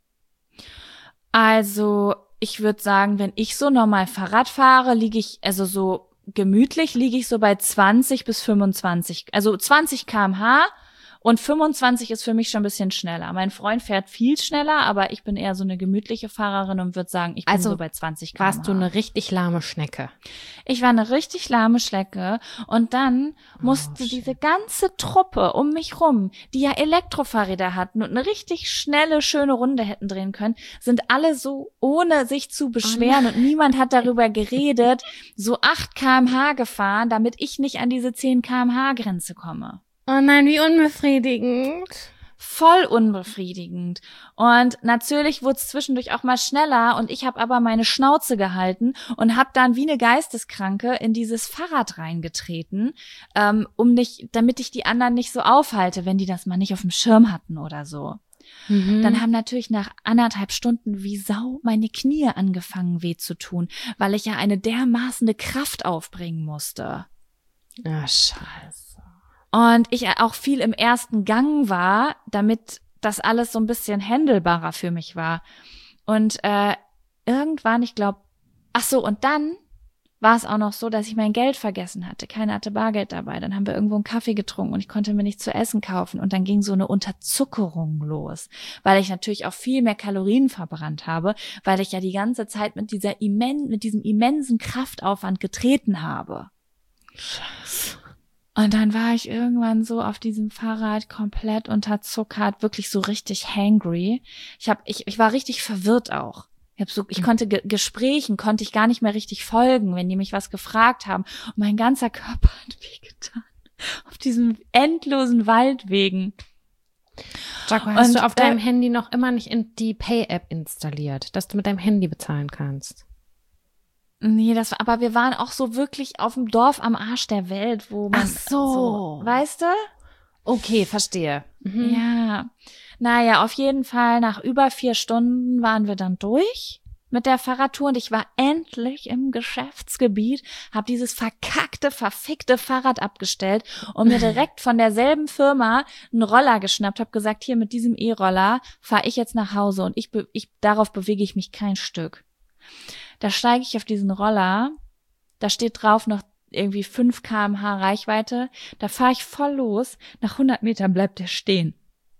Also, ich würde sagen, wenn ich so normal Fahrrad fahre, liege ich, also so gemütlich liege ich so bei zwanzig bis fünfundzwanzig, also zwanzig Kilometer pro Stunde und fünfundzwanzig ist für mich schon ein bisschen schneller. Mein Freund fährt viel schneller, aber ich bin eher so eine gemütliche Fahrerin und würde sagen, ich bin Also so bei zwanzig Kilometer pro Warst du Stunde. eine richtig lahme Schnecke? Ich war eine richtig lahme Schlecke und dann musste shit. diese ganze Truppe um mich rum, die ja Elektrofahrräder hatten und eine richtig schnelle, schöne Runde hätten drehen können, sind alle so, ohne sich zu beschweren und niemand hat darüber geredet, so acht Kilometer pro Stunde gefahren, damit ich nicht an diese zehn Kilometer pro Stunde Grenze komme. Oh nein, wie unbefriedigend. Voll unbefriedigend. Und natürlich wurde es zwischendurch auch mal schneller und ich habe aber meine Schnauze gehalten und habe dann wie eine Geisteskranke in dieses Fahrrad reingetreten, ähm, um nicht, damit ich die anderen nicht so aufhalte, wenn die das mal nicht auf dem Schirm hatten oder so. Mhm. Dann haben natürlich nach anderthalb Stunden wie Sau meine Knie angefangen weh zu tun, weil ich ja eine dermaßene Kraft aufbringen musste. Ah, scheiße. Und ich auch viel im ersten Gang war, damit das alles so ein bisschen händelbarer für mich war. Und äh, irgendwann, ich glaube, ach so, und dann war es auch noch so, dass ich mein Geld vergessen hatte. Keiner hatte Bargeld dabei. Dann haben wir irgendwo einen Kaffee getrunken und ich konnte mir nichts zu essen kaufen. Und dann ging so eine Unterzuckerung los, weil ich natürlich auch viel mehr Kalorien verbrannt habe, weil ich ja die ganze Zeit mit dieser immen, mit diesem immensen Kraftaufwand getreten habe. Scheiße. Und dann war ich irgendwann so auf diesem Fahrrad komplett unterzuckert, wirklich so richtig hangry. Ich hab, ich, ich war richtig verwirrt auch. Ich, hab so, ich konnte Ge- Gesprächen, konnte ich gar nicht mehr richtig folgen, wenn die mich was gefragt haben. Und mein ganzer Körper hat wehgetan. Auf diesen endlosen Waldwegen. Jaco, hast Und du auf da- deinem Handy noch immer nicht in die Pay-App installiert, dass du mit deinem Handy bezahlen kannst? Nee, das war, aber wir waren auch so wirklich auf dem Dorf am Arsch der Welt, wo man Ach so. weißt du? Okay, verstehe. Mhm. Ja, naja, auf jeden Fall nach über vier Stunden waren wir dann durch mit der Fahrradtour und ich war endlich im Geschäftsgebiet, habe dieses verkackte, verfickte Fahrrad abgestellt und mir direkt von derselben Firma einen Roller geschnappt, habe gesagt, hier mit diesem E-Roller fahre ich jetzt nach Hause und ich, be- ich darauf bewege ich mich kein Stück. Da steige ich auf diesen Roller, da steht drauf noch irgendwie fünf Kilometer pro Stunde Reichweite, da fahre ich voll los, nach hundert Metern bleibt der stehen.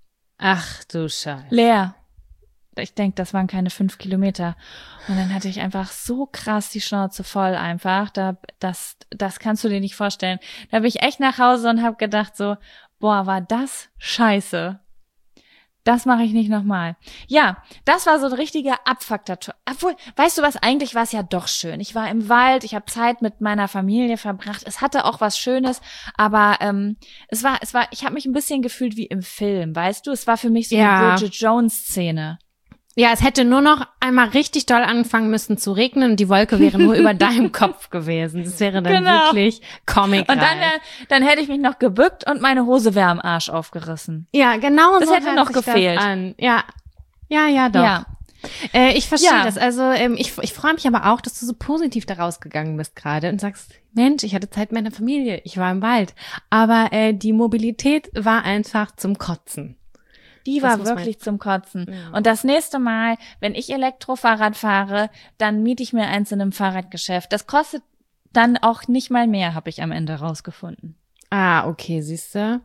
Ach du Scheiße. Leer. Ich denke, das waren keine fünf Kilometer. Und dann hatte ich einfach so krass die Schnauze voll einfach. Da, das, das kannst du dir nicht vorstellen. Da bin ich echt nach Hause und habe gedacht so, boah, war das scheiße. Das mache ich nicht nochmal. Ja, das war so ein richtiger Abfuckter. Obwohl, weißt du was, eigentlich war es ja doch schön. Ich war im Wald, ich habe Zeit mit meiner Familie verbracht. Es hatte auch was Schönes, aber ähm, es war, es war, ich habe mich ein bisschen gefühlt wie im Film, weißt du? Es war für mich so Ja. eine Bridget Jones-Szene. Ja, es hätte nur noch einmal richtig doll anfangen müssen zu regnen und die Wolke wäre nur über deinem Kopf gewesen. Das wäre dann Genau. wirklich comic. Und dann, wär- dann hätte ich mich noch gebückt und meine Hose wäre am Arsch aufgerissen. Ja, genau Das so hätte hört noch sich das gefehlt. An. Ja, ja, ja, doch. Ja. Äh, ich verstehe Ja. das. Also ähm, ich, ich freue mich aber auch, dass du so positiv da rausgegangen bist gerade und sagst, Mensch, ich hatte Zeit mit meiner Familie, ich war im Wald. Aber äh, die Mobilität war einfach zum Kotzen. Die Das war muss man- wirklich zum Kotzen. Ja. Und das nächste Mal, wenn ich Elektrofahrrad fahre, dann miete ich mir eins in einem Fahrradgeschäft. Das kostet dann auch nicht mal mehr, habe ich am Ende rausgefunden. Ah, okay, siehst du.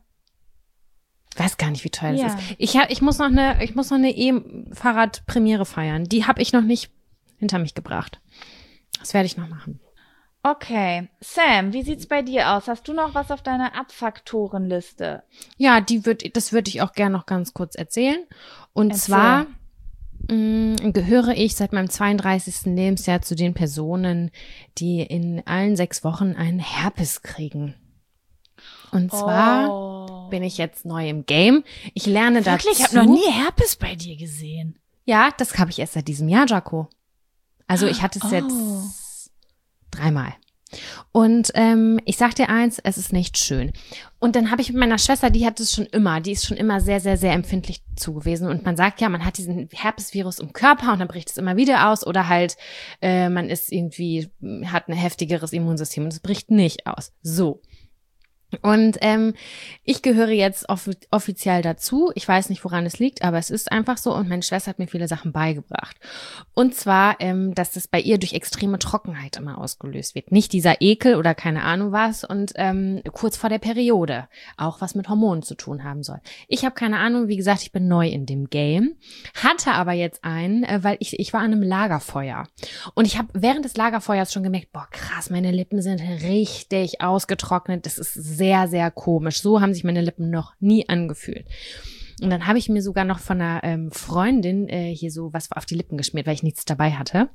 Weiß gar nicht, wie teuer Ja. das ist. Ich hab, ich muss noch eine, ich muss noch eine E-Fahrrad-Premiere feiern. Die habe ich noch nicht hinter mich gebracht. Das werde ich noch machen. Okay. Sam, wie sieht's bei dir aus? Hast du noch was auf deiner Abfaktorenliste? Ja, die wird, das würde ich auch gerne noch ganz kurz erzählen. Und Erzähl. zwar mh, gehöre ich seit meinem zweiunddreißigsten Lebensjahr zu den Personen, die in allen sechs Wochen einen Herpes kriegen. Und zwar oh. bin ich jetzt neu im Game. Ich lerne dazu. Wirklich? Ich habe noch nie Herpes bei dir gesehen. Ja, das habe ich erst seit diesem Jahr, Jaco. Also ich hatte es Oh. jetzt dreimal. Und ähm, ich sag dir eins, es ist nicht schön. Und dann habe ich mit meiner Schwester, die hat es schon immer, die ist schon immer sehr, sehr, sehr empfindlich zu gewesen. Und man sagt ja, man hat diesen Herpesvirus im Körper und dann bricht es immer wieder aus. Oder halt, äh, man ist irgendwie, hat ein heftigeres Immunsystem und es bricht nicht aus. So. Und ähm, ich gehöre jetzt offi- offiziell dazu. Ich weiß nicht, woran es liegt, aber es ist einfach so. Und meine Schwester hat mir viele Sachen beigebracht. Und zwar, ähm, dass das bei ihr durch extreme Trockenheit immer ausgelöst wird. Nicht dieser Ekel oder keine Ahnung was. Und ähm, kurz vor der Periode auch was mit Hormonen zu tun haben soll. Ich habe keine Ahnung. Wie gesagt, ich bin neu in dem Game. Hatte aber jetzt einen, äh, weil ich ich war an einem Lagerfeuer. Und ich habe während des Lagerfeuers schon gemerkt, boah krass, meine Lippen sind richtig ausgetrocknet. Das ist sehr, sehr komisch. So haben sich meine Lippen noch nie angefühlt. Und dann habe ich mir sogar noch von einer ähm, Freundin äh, hier so was auf die Lippen geschmiert, weil ich nichts dabei hatte.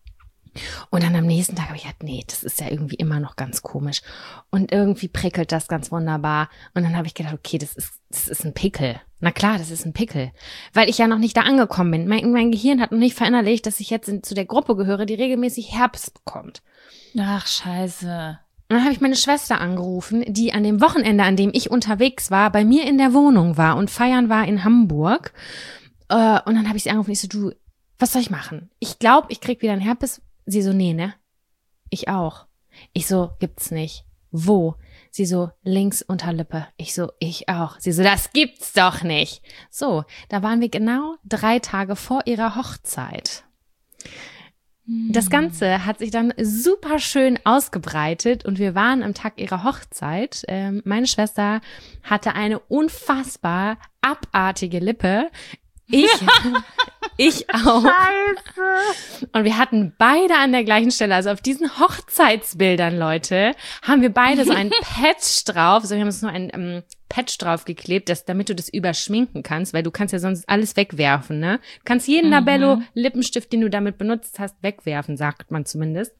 Und dann am nächsten Tag habe ich gedacht, nee, das ist ja irgendwie immer noch ganz komisch. Und irgendwie prickelt das ganz wunderbar. Und dann habe ich gedacht, okay, das ist, das ist ein Pickel. Na klar, das ist ein Pickel. Weil ich ja noch nicht da angekommen bin. Mein, mein Gehirn hat noch nicht verinnerlicht, dass ich jetzt in, zu der Gruppe gehöre, die regelmäßig Herpes bekommt. Ach, scheiße. Und dann habe ich meine Schwester angerufen, die an dem Wochenende, an dem ich unterwegs war, bei mir in der Wohnung war und feiern war in Hamburg. Äh, und dann habe ich sie angerufen, ich so, du, was soll ich machen? Ich glaube, ich krieg wieder einen Herpes. Sie so, nee, ne? Ich auch. Ich so, gibt's nicht. Wo? Sie so, links Unterlippe. Ich so, ich auch. Sie so, das gibt's doch nicht. So, da waren wir genau drei Tage vor ihrer Hochzeit. Das Ganze hat sich dann super schön ausgebreitet und wir waren am Tag ihrer Hochzeit. Ähm, meine Schwester hatte eine unfassbar abartige Lippe. Ich, ich auch. Scheiße. Und wir hatten beide an der gleichen Stelle, also auf diesen Hochzeitsbildern, Leute, haben wir beide so ein Patch drauf. Also wir haben uns nur ein ähm, Patch drauf geklebt, das, damit du das überschminken kannst, weil du kannst ja sonst alles wegwerfen, ne? Du kannst jeden mhm. Labello Lippenstift, den du damit benutzt hast, wegwerfen, sagt man zumindest.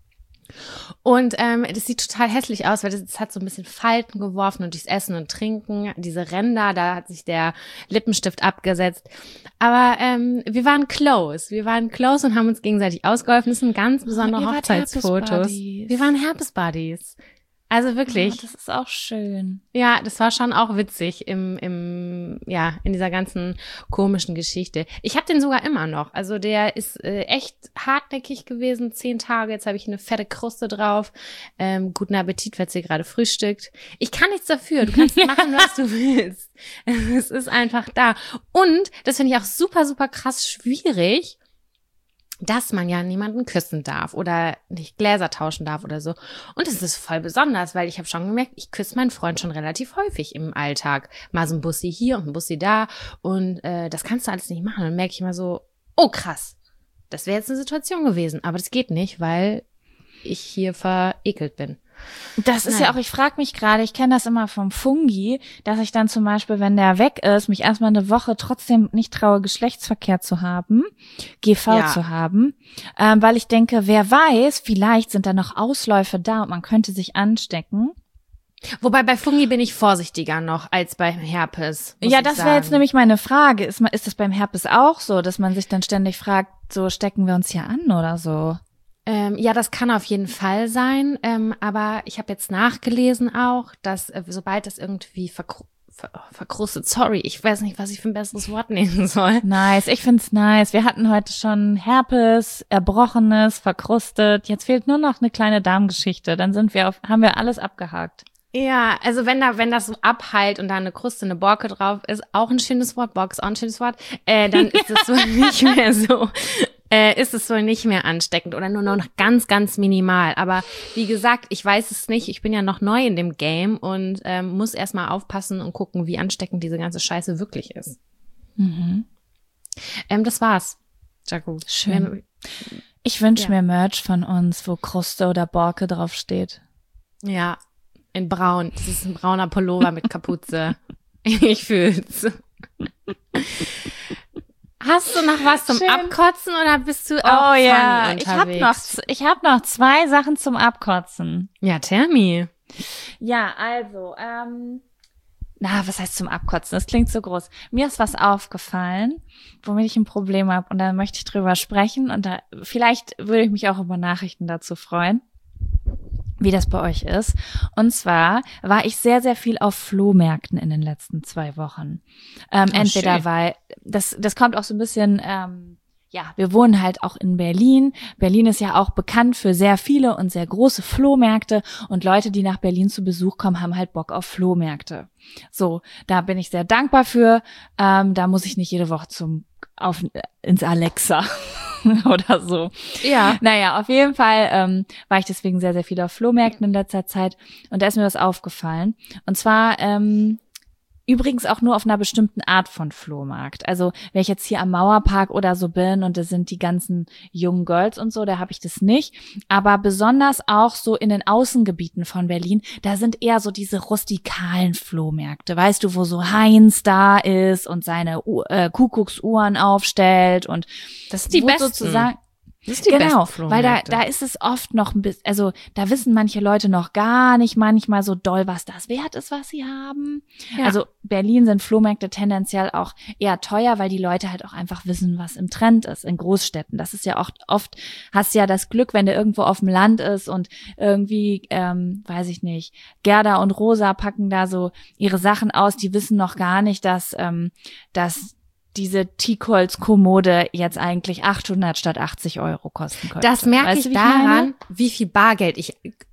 Und ähm, das sieht total hässlich aus, weil das, das hat so ein bisschen Falten geworfen und durchs Essen und Trinken, diese Ränder, da hat sich der Lippenstift abgesetzt. Aber ähm, wir waren close, wir waren close und haben uns gegenseitig ausgeholfen. Das sind ganz besondere oh, Hochzeitsfotos. Wir waren Herpes-Buddies. Also wirklich. Oh, das ist auch schön. Ja, das war schon auch witzig im, im, ja, in dieser ganzen komischen Geschichte. Ich habe den sogar immer noch. Also der ist äh, echt hartnäckig gewesen, zehn Tage. Jetzt habe ich eine fette Kruste drauf. Ähm, guten Appetit, falls ihr gerade frühstückt. Ich kann nichts dafür. Du kannst machen, was du willst. Es ist einfach da. Und das finde ich auch super, super krass schwierig, dass man ja niemanden küssen darf oder nicht Gläser tauschen darf oder so. Und das ist voll besonders, weil ich habe schon gemerkt, ich küsse meinen Freund schon relativ häufig im Alltag. Mal so ein Bussi hier und ein Bussi da und äh, das kannst du alles nicht machen. Dann merke ich immer so, oh krass, das wäre jetzt eine Situation gewesen, aber das geht nicht, weil ich hier verekelt bin. Das ist Nein. ja auch, ich frage mich gerade, ich kenne das immer vom Fungi, dass ich dann zum Beispiel, wenn der weg ist, mich erstmal eine Woche trotzdem nicht traue, Geschlechtsverkehr zu haben, G V ja. zu haben, ähm, weil ich denke, wer weiß, vielleicht sind da noch Ausläufe da und man könnte sich anstecken. Wobei bei Fungi bin ich vorsichtiger noch als beim Herpes. Ja, das wäre jetzt nämlich meine Frage. Ist, ist das beim Herpes auch so, dass man sich dann ständig fragt, so stecken wir uns hier an oder so? Ähm, ja, das kann auf jeden Fall sein, ähm, aber ich habe jetzt nachgelesen auch, dass äh, sobald das irgendwie verkru- ver- verkrustet, sorry, ich weiß nicht, was ich für ein besseres Wort nehmen soll. Nice, ich find's nice. Wir hatten heute schon Herpes, Erbrochenes, verkrustet. Jetzt fehlt nur noch eine kleine Darmgeschichte, dann sind wir auf, haben wir alles abgehakt. Ja, also wenn da, wenn das so abheilt und da eine Kruste, eine Borke drauf ist, auch ein schönes Wort, Borke ist auch ein schönes Wort, äh, dann ist es so nicht mehr so. Äh, ist es wohl nicht mehr ansteckend oder nur noch ganz, ganz minimal. Aber wie gesagt, ich weiß es nicht. Ich bin ja noch neu in dem Game und ähm, muss erstmal aufpassen und gucken, wie ansteckend diese ganze Scheiße wirklich ist. Mhm. Ähm, das war's, Jaco. Schön. Ich wünsche ja. mir Merch von uns, wo Kruste oder Borke draufsteht. Ja, in braun. Das ist ein brauner Pullover mit Kapuze. Ich fühl's. Hast du noch was zum Schön. Abkotzen oder bist du auch oh, ja. unterwegs? Ich habe noch, ich hab noch zwei Sachen zum Abkotzen. Ja, tell me. Ja, also, ähm, na, was heißt zum Abkotzen? Das klingt so groß. Mir ist was aufgefallen, womit ich ein Problem habe und da möchte ich drüber sprechen und da vielleicht würde ich mich auch über Nachrichten dazu freuen, wie das bei euch ist. Und zwar war ich sehr, sehr viel auf Flohmärkten in den letzten zwei Wochen. Ähm, oh, entweder schön. weil, das das kommt auch so ein bisschen, ähm, ja, wir wohnen halt auch in Berlin. Berlin ist ja auch bekannt für sehr viele und sehr große Flohmärkte und Leute, die nach Berlin zu Besuch kommen, haben halt Bock auf Flohmärkte. So, da bin ich sehr dankbar für. Ähm, da muss ich nicht jede Woche zum auf ins Alexa oder so. Ja. Naja, auf jeden Fall ähm, war ich deswegen sehr, sehr viel auf Flohmärkten in letzter Zeit und da ist mir was aufgefallen. Und zwar ähm, übrigens auch nur auf einer bestimmten Art von Flohmarkt. Also wenn ich jetzt hier am Mauerpark oder so bin und da sind die ganzen jungen Girls und so, da habe ich das nicht. Aber besonders auch so in den Außengebieten von Berlin, da sind eher so diese rustikalen Flohmärkte. Weißt du, wo so Heinz da ist und seine U- äh, Kuckucksuhren aufstellt und das ist die besten. Sozusagen Das ist die genau, besten weil da da ist es oft noch ein bisschen, also da wissen manche Leute noch gar nicht manchmal so doll, was das wert ist, was sie haben. Ja. Also Berlin sind Flohmärkte tendenziell auch eher teuer, weil die Leute halt auch einfach wissen, was im Trend ist in Großstädten. Das ist ja oft, oft hast du ja das Glück, wenn du irgendwo auf dem Land ist und irgendwie, ähm, weiß ich nicht, Gerda und Rosa packen da so ihre Sachen aus, die wissen noch gar nicht, dass, ähm, dass diese Teakholz-Kommode jetzt eigentlich achthundert statt achtzig Euro kosten könnte. Das merke ich daran, wie viel Bargeld ich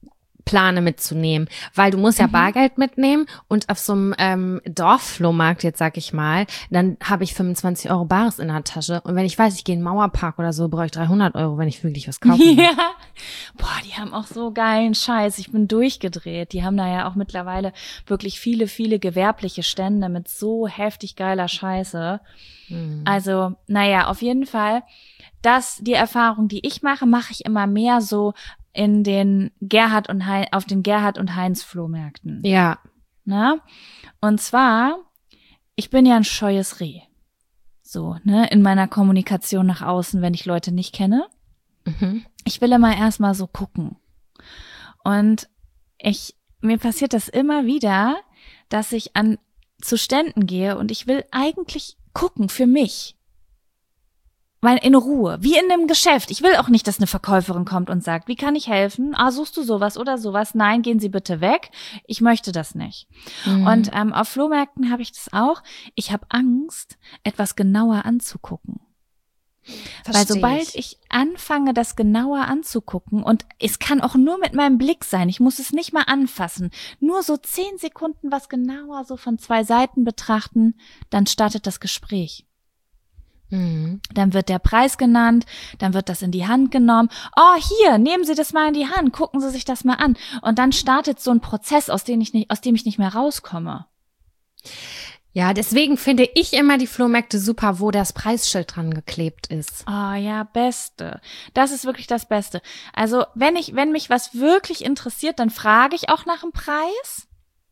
plane mitzunehmen, weil du musst ja Mhm. Bargeld mitnehmen und auf so einem ähm, Dorfflohmarkt, jetzt sag ich mal, dann habe ich fünfundzwanzig Euro Bares in der Tasche und wenn ich weiß, ich gehe in den Mauerpark oder so, brauche ich dreihundert Euro, wenn ich wirklich was kaufen will. Ja. Boah, die haben auch so geilen Scheiß. Ich bin durchgedreht. Die haben da ja auch mittlerweile wirklich viele, viele gewerbliche Stände mit so heftig geiler Scheiße. Hm. Also, naja, auf jeden Fall, dass die Erfahrung, die ich mache, mache ich immer mehr so in den Gerhard und Heinz, auf den Gerhard und Heinz Flohmärkten. Ja. Ne? Und zwar, ich bin ja ein scheues Reh. So, ne, in meiner Kommunikation nach außen, wenn ich Leute nicht kenne. Mhm. Ich will immer erstmal so gucken. Und ich, mir passiert das immer wieder, dass ich an zu Ständen gehe und ich will eigentlich gucken für mich. Weil in Ruhe, wie in einem Geschäft. Ich will auch nicht, dass eine Verkäuferin kommt und sagt, wie kann ich helfen? Ah, suchst du sowas oder sowas? Nein, gehen Sie bitte weg. Ich möchte das nicht. Mhm. Und ähm, auf Flohmärkten habe ich das auch. Ich habe Angst, etwas genauer anzugucken. Versteh Weil sobald ich. ich anfange, das genauer anzugucken, und es kann auch nur mit meinem Blick sein, ich muss es nicht mal anfassen, nur so zehn Sekunden was genauer so von zwei Seiten betrachten, dann startet das Gespräch. Mhm. Dann wird der Preis genannt, dann wird das in die Hand genommen. Oh, hier, nehmen Sie das mal in die Hand, gucken Sie sich das mal an. Und dann startet so ein Prozess, aus dem ich nicht, aus dem ich nicht mehr rauskomme. Ja, deswegen finde ich immer die Flohmärkte super, wo das Preisschild dran geklebt ist. Oh ja, Beste. Das ist wirklich das Beste. Also, wenn ich, wenn mich was wirklich interessiert, dann frage ich auch nach dem Preis.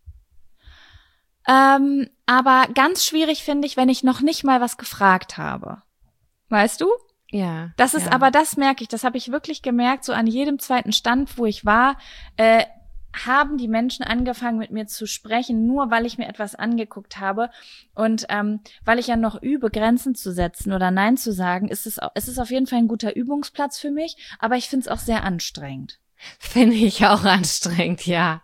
Ähm, aber ganz schwierig finde ich, wenn ich noch nicht mal was gefragt habe. Weißt du? Ja. Das ist ja. aber, das merke ich, das habe ich wirklich gemerkt, so an jedem zweiten Stand, wo ich war, äh, haben die Menschen angefangen mit mir zu sprechen, nur weil ich mir etwas angeguckt habe. Und ähm, weil ich ja noch übe, Grenzen zu setzen oder Nein zu sagen, ist es, es ist auf jeden Fall ein guter Übungsplatz für mich, aber ich finde es auch sehr anstrengend. Finde ich auch anstrengend, ja.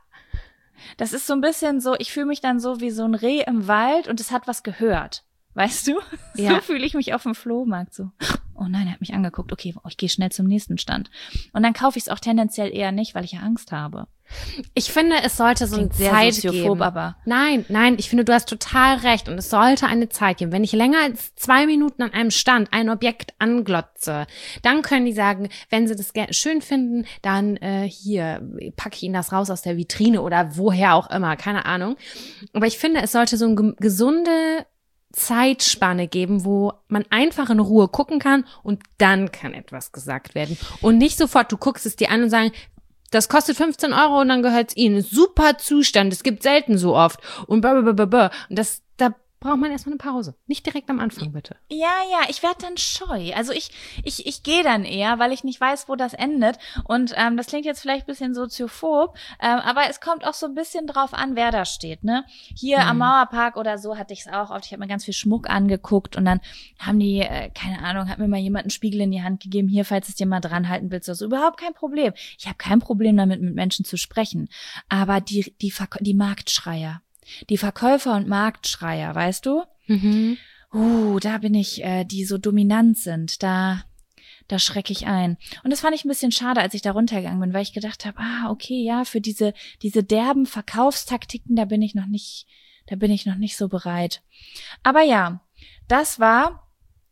Das ist so ein bisschen so, ich fühle mich dann so wie so ein Reh im Wald und es hat was gehört. Weißt du? Ja. So fühle ich mich auf dem Flohmarkt so. Oh nein, er hat mich angeguckt. Okay, ich gehe schnell zum nächsten Stand. Und dann kaufe ich es auch tendenziell eher nicht, weil ich ja Angst habe. Ich finde, es sollte so eine Klingt sehr Zeit soziophob, geben. aber Nein, nein, ich finde, du hast total recht und es sollte eine Zeit geben. Wenn ich länger als zwei Minuten an einem Stand ein Objekt anglotze, dann können die sagen, wenn sie das gerne schön finden, dann äh, hier packe ich ihnen das raus aus der Vitrine oder woher auch immer, keine Ahnung. Aber ich finde, es sollte so eine ge- gesunde Zeitspanne geben, wo man einfach in Ruhe gucken kann und dann kann etwas gesagt werden. Und nicht sofort, du guckst es dir an und sagen, das kostet fünfzehn Euro und dann gehört's ihnen. Super Zustand, es gibt selten so oft. Und blablabla. Und das, da braucht man erstmal eine Pause. Nicht direkt am Anfang, bitte. ja, ja, ich werde dann scheu. Also ich, ich, ich gehe dann eher, weil ich nicht weiß, wo das endet. Und ähm, das klingt jetzt vielleicht ein bisschen soziophob, ähm, aber es kommt auch so ein bisschen drauf an, wer da steht, ne? Hier Mhm. am Mauerpark oder so hatte ich es auch oft. Ich habe mir ganz viel Schmuck angeguckt und dann haben die, äh, keine Ahnung, hat mir mal jemand einen Spiegel in die Hand gegeben. Hier, falls es dir mal dran halten willst, also überhaupt kein Problem. Ich habe kein Problem damit, mit Menschen zu sprechen. Aber die, die, Verk- die Marktschreier, die Verkäufer und Marktschreier, weißt du? Mhm. Uh, da bin ich, äh, die so dominant sind, da, da schrecke ich ein. Und das fand ich ein bisschen schade, als ich da runtergegangen bin, weil ich gedacht habe, ah, okay, ja, für diese, diese derben Verkaufstaktiken, da bin ich noch nicht, da bin ich noch nicht so bereit. Aber ja, das war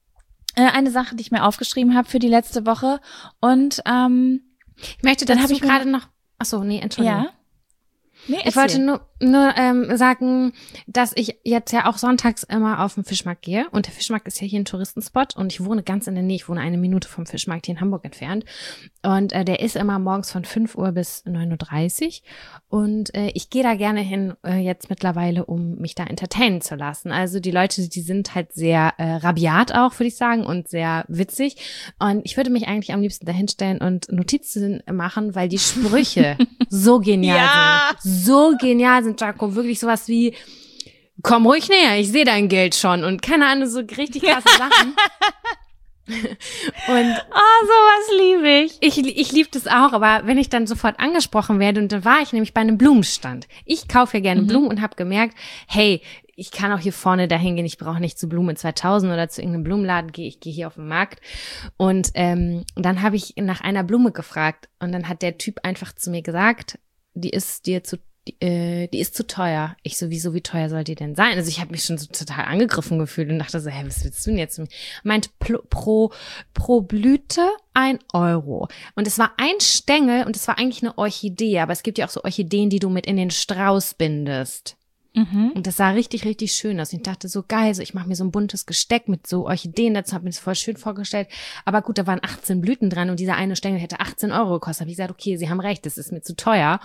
äh, eine Sache, die ich mir aufgeschrieben habe für die letzte Woche. Und ähm, Ich möchte Dann dazu hab ich mir- gerade noch, ach so, nee, Entschuldigung. ja. Nee, Ich wollte erzähl. nur, nur ähm, sagen, dass ich jetzt ja auch sonntags immer auf den Fischmarkt gehe. Und der Fischmarkt ist ja hier ein Touristenspot und ich wohne ganz in der Nähe. Ich wohne eine Minute vom Fischmarkt hier in Hamburg entfernt. Und äh, der ist immer morgens von fünf Uhr bis neun Uhr dreißig. Und äh, ich gehe da gerne hin äh, jetzt mittlerweile, um mich da entertainen zu lassen. Also die Leute, die sind halt sehr äh, rabiat auch, würde ich sagen, und sehr witzig. Und ich würde mich eigentlich am liebsten dahinstellen und Notizen machen, weil die Sprüche so genial Ja. sind. So genial sind, Jaco. Wirklich sowas wie, komm ruhig näher, ich sehe dein Geld schon. Und keine Ahnung, so richtig krasse Sachen. Und Ah, sowas liebe ich. ich, ich liebe das auch, aber wenn ich dann sofort angesprochen werde, und dann war ich nämlich bei einem Blumenstand. Ich kaufe ja gerne Mhm. Blumen und habe gemerkt, hey, ich kann auch hier vorne dahin gehen, ich brauche nicht zu Blumen zweitausend oder zu irgendeinem Blumenladen gehen, ich gehe hier auf den Markt. Und ähm, dann habe ich nach einer Blume gefragt und dann hat der Typ einfach zu mir gesagt, die ist dir zu Die, äh, die ist zu teuer. Ich so, wieso, wie teuer soll die denn sein? Also ich habe mich schon so total angegriffen gefühlt und dachte so, hä, was willst du denn jetzt? Meint pro, pro, pro Blüte ein Euro. Und es war ein Stängel und es war eigentlich eine Orchidee, aber es gibt ja auch so Orchideen, die du mit in den Strauß bindest. Mhm. Und das sah richtig, richtig schön aus. Und ich dachte so, geil, so ich mache mir so ein buntes Gesteck mit so Orchideen dazu, habe mir das voll schön vorgestellt. Aber gut, da waren achtzehn Blüten dran und dieser eine Stängel hätte achtzehn Euro gekostet. Habe ich gesagt, okay, sie haben recht, das ist mir zu teuer.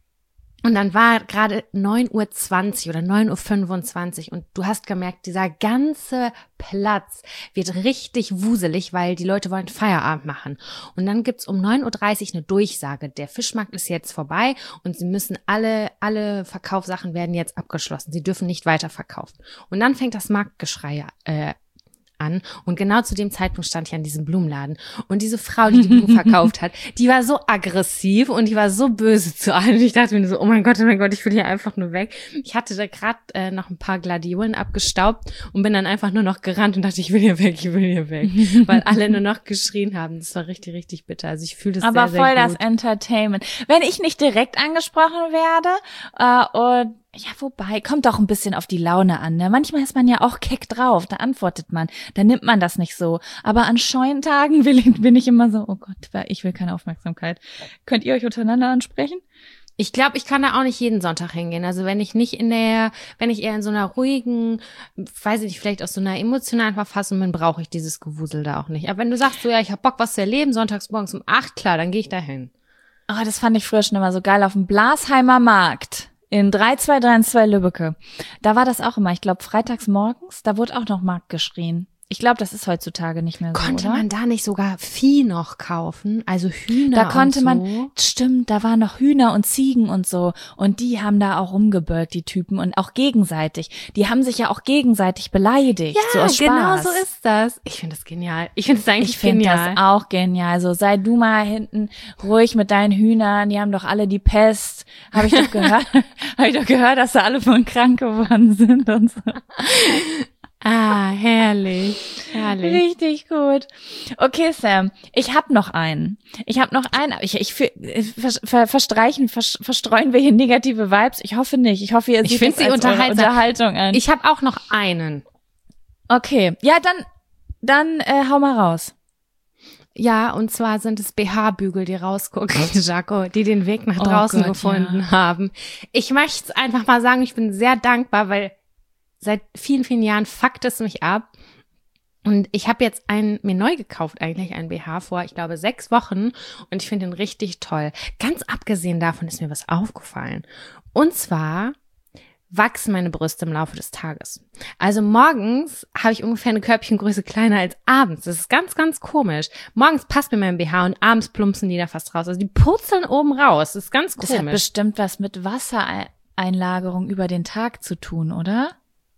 Und dann war gerade neun Uhr zwanzig oder neun Uhr fünfundzwanzig und du hast gemerkt, dieser ganze Platz wird richtig wuselig, weil die Leute wollen Feierabend machen. Und dann gibt's um neun Uhr dreißig eine Durchsage, der Fischmarkt ist jetzt vorbei und sie müssen alle, alle Verkaufssachen werden jetzt abgeschlossen. Sie dürfen nicht weiterverkaufen. Und dann fängt das Marktgeschrei äh, an und genau zu dem Zeitpunkt stand ich an diesem Blumenladen und diese Frau, die die Blumen verkauft hat, die war so aggressiv und die war so böse zu allen. Ich dachte mir so, oh mein Gott, oh mein Gott, ich will hier einfach nur weg. Ich hatte da gerade äh, noch ein paar Gladiolen abgestaubt und bin dann einfach nur noch gerannt und dachte, ich will hier weg, ich will hier weg, weil alle nur noch geschrien haben. Das war richtig, richtig bitter. Also ich fühle das aber sehr, sehr gut. Aber voll das Entertainment. Wenn ich nicht direkt angesprochen werde äh, und ja, wobei, kommt auch ein bisschen auf die Laune an, ne? Manchmal ist man ja auch keck drauf, da antwortet man, da nimmt man das nicht so. Aber an scheuen Tagen will ich, bin ich immer so, oh Gott, ich will keine Aufmerksamkeit. Könnt ihr euch untereinander ansprechen? Ich glaube, ich kann da auch nicht jeden Sonntag hingehen. Also wenn ich nicht in der, wenn ich eher in so einer ruhigen, weiß ich nicht, vielleicht aus so einer emotionalen Verfassung bin, brauche ich dieses Gewusel da auch nicht. Aber wenn du sagst, so ja, ich hab Bock, was zu erleben, sonntags morgens um acht, klar, dann gehe ich da hin. Oh, das fand ich früher schon immer so geil auf dem Blasheimer Markt. In drei zwei drei zwei Lübbecke. Da war das auch immer. Ich glaube, freitags morgens, da wurde auch noch Markt geschrien. Ich glaube, das ist heutzutage nicht mehr so, Konnte oder? man da nicht sogar Vieh noch kaufen? Also Hühner Da konnte und so? man, stimmt, da waren noch Hühner und Ziegen und so. Und die haben da auch rumgebirgt, die Typen. Und auch gegenseitig. Die haben sich ja auch gegenseitig beleidigt. Ja, so aus genau Spaß. so ist das. Ich finde das genial. Ich finde es eigentlich Ich finde genial. das auch genial. So, sei du mal hinten ruhig mit deinen Hühnern. Die haben doch alle die Pest. Habe ich doch gehört. Habe ich doch gehört, dass da alle von krank geworden sind und so. Ah, herrlich, herrlich. Richtig gut. Okay, Sam, ich hab noch einen. Ich hab noch einen. Ich, ich, ich ver, ver, verstreichen, ver, verstreuen wir hier negative Vibes? Ich hoffe nicht. Ich hoffe, ihr Ich seht finde das sie als eure unterhaltsam. Unterhaltung an. Ich habe auch noch einen. Okay, ja, dann, dann äh, hau mal raus. Ja, und zwar sind es B H-Bügel, die rausgucken, Jaco, die den Weg nach draußen Oh Gott, gefunden ja. haben. Ich möchte es einfach mal sagen, ich bin sehr dankbar, weil seit vielen, vielen Jahren fuckt es mich ab. Und ich habe jetzt einen mir neu gekauft, eigentlich einen B H vor, ich glaube, sechs Wochen. Und ich finde ihn richtig toll. Ganz abgesehen davon ist mir was aufgefallen. Und zwar wachsen meine Brüste im Laufe des Tages. Also morgens habe ich ungefähr eine Körbchengröße kleiner als abends. Das ist ganz, ganz komisch. Morgens passt mir mein B H und abends plumpsen die da fast raus. Also die purzeln oben raus. Das ist ganz komisch. Das hat bestimmt was mit Wassereinlagerung über den Tag zu tun, oder?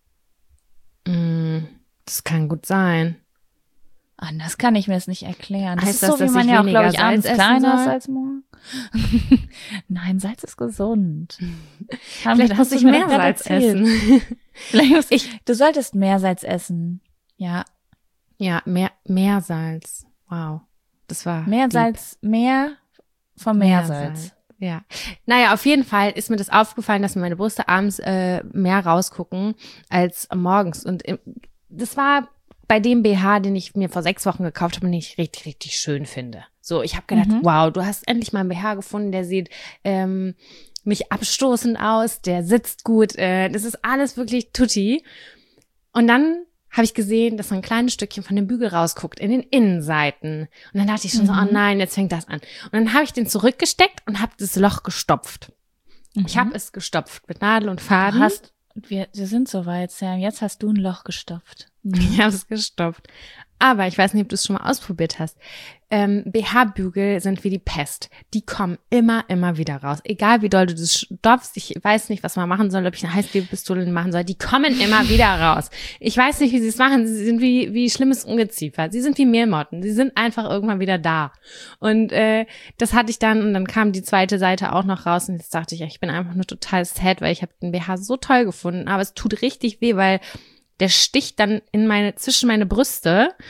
Das kann gut sein. Anders kann ich mir das nicht erklären. Das Heißt ist das, so, wie dass man ich ja auch, weniger glaube ich, abends Salz essen kleiner ist soll? als morgen. Nein, Salz ist gesund. Vielleicht muss ich mehr Salz essen. Vielleicht muss ich, du solltest Meersalz essen. Ja. Ja, mehr, Meersalz. Wow. Das war Meersalz, mehr vom Meersalz. Meersalz. Ja. Naja, auf jeden Fall ist mir das aufgefallen, dass mir meine Brüste abends äh, mehr rausgucken als morgens. Und im, das war bei dem B H, den ich mir vor sechs Wochen gekauft habe und den ich richtig, richtig schön finde. So, ich habe gedacht, Mhm. wow, du hast endlich mal einen B H gefunden, der sieht ähm, nicht abstoßend aus, der sitzt gut, äh, das ist alles wirklich tutti. Und dann habe ich gesehen, dass so ein kleines Stückchen von dem Bügel rausguckt in den Innenseiten. Und dann dachte ich schon so, Mhm. oh nein, jetzt fängt das an. Und dann habe ich den zurückgesteckt und habe das Loch gestopft. Mhm. Ich habe es gestopft mit Nadel und Du Faden. hast, wir, wir sind soweit, Sam. Jetzt hast du ein Loch gestopft. Ich habe es gestopft. Aber ich weiß nicht, ob du es schon mal ausprobiert hast. Ähm, B H-Bügel sind wie die Pest. Die kommen immer, immer wieder raus. Egal wie doll du das stopfst. Ich weiß nicht, was man machen soll, ob ich eine Heißklebepistole machen soll. Die kommen immer wieder raus. Ich weiß nicht, wie sie es machen. Sie sind wie, wie schlimmes Ungeziefer. Sie sind wie Mehlmotten. Sie sind einfach irgendwann wieder da. Und äh, das hatte ich dann und dann kam die zweite Seite auch noch raus. Und jetzt dachte ich, ja, ich bin einfach nur total sad, weil ich habe den B H so toll gefunden. Aber es tut richtig weh, weil der sticht dann in meine, zwischen meine Brüste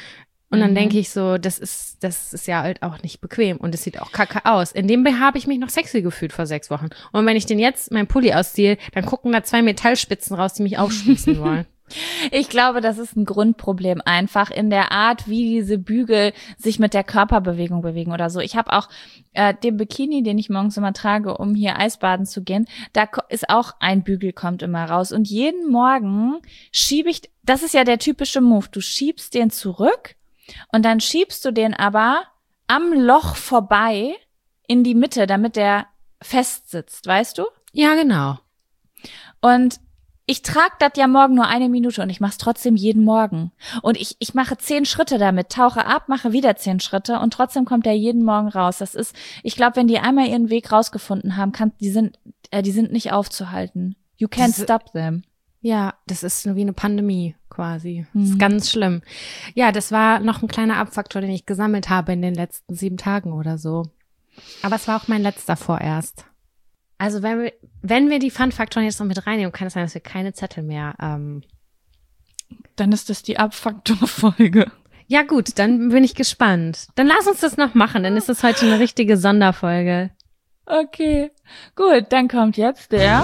Und dann Mhm. denke ich so, das ist, das ist ja halt auch nicht bequem und es sieht auch kacke aus. In dem B H habe ich mich noch sexy gefühlt vor sechs Wochen. Und wenn ich den jetzt, meinen Pulli ausziehe, dann gucken da zwei Metallspitzen raus, die mich aufschließen wollen. Ich glaube, das ist ein Grundproblem einfach in der Art, wie diese Bügel sich mit der Körperbewegung bewegen oder so. Ich habe auch äh, den Bikini, den ich morgens immer trage, um hier Eisbaden zu gehen, da ko- ist auch ein Bügel, kommt immer raus. Und jeden Morgen schiebe ich, das ist ja der typische Move, du schiebst den zurück und dann schiebst du den aber am Loch vorbei in die Mitte, damit der fest sitzt, weißt du? Ja, genau. Und ich trage das ja morgen nur eine Minute und ich mache es trotzdem jeden Morgen. Und ich ich mache zehn Schritte damit, tauche ab, mache wieder zehn Schritte und trotzdem kommt der jeden Morgen raus. Das ist, ich glaube, wenn die einmal ihren Weg rausgefunden haben, kann, die sind, äh, die sind nicht aufzuhalten. You can't Das- stop them. Ja, das ist wie eine Pandemie quasi. Das Mhm. ist ganz schlimm. Ja, das war noch ein kleiner Abfaktor, den ich gesammelt habe in den letzten sieben Tagen oder so. Aber es war auch mein letzter vorerst. Also wenn wir, wenn wir die Fun-Faktoren jetzt noch mit reinnehmen, kann es sein, dass wir keine Zettel mehr. Ähm Dann ist das die Abfaktorfolge. ja gut, dann bin ich gespannt. Dann lass uns das noch machen, dann ist das heute eine richtige Sonderfolge. Okay, gut, dann kommt jetzt der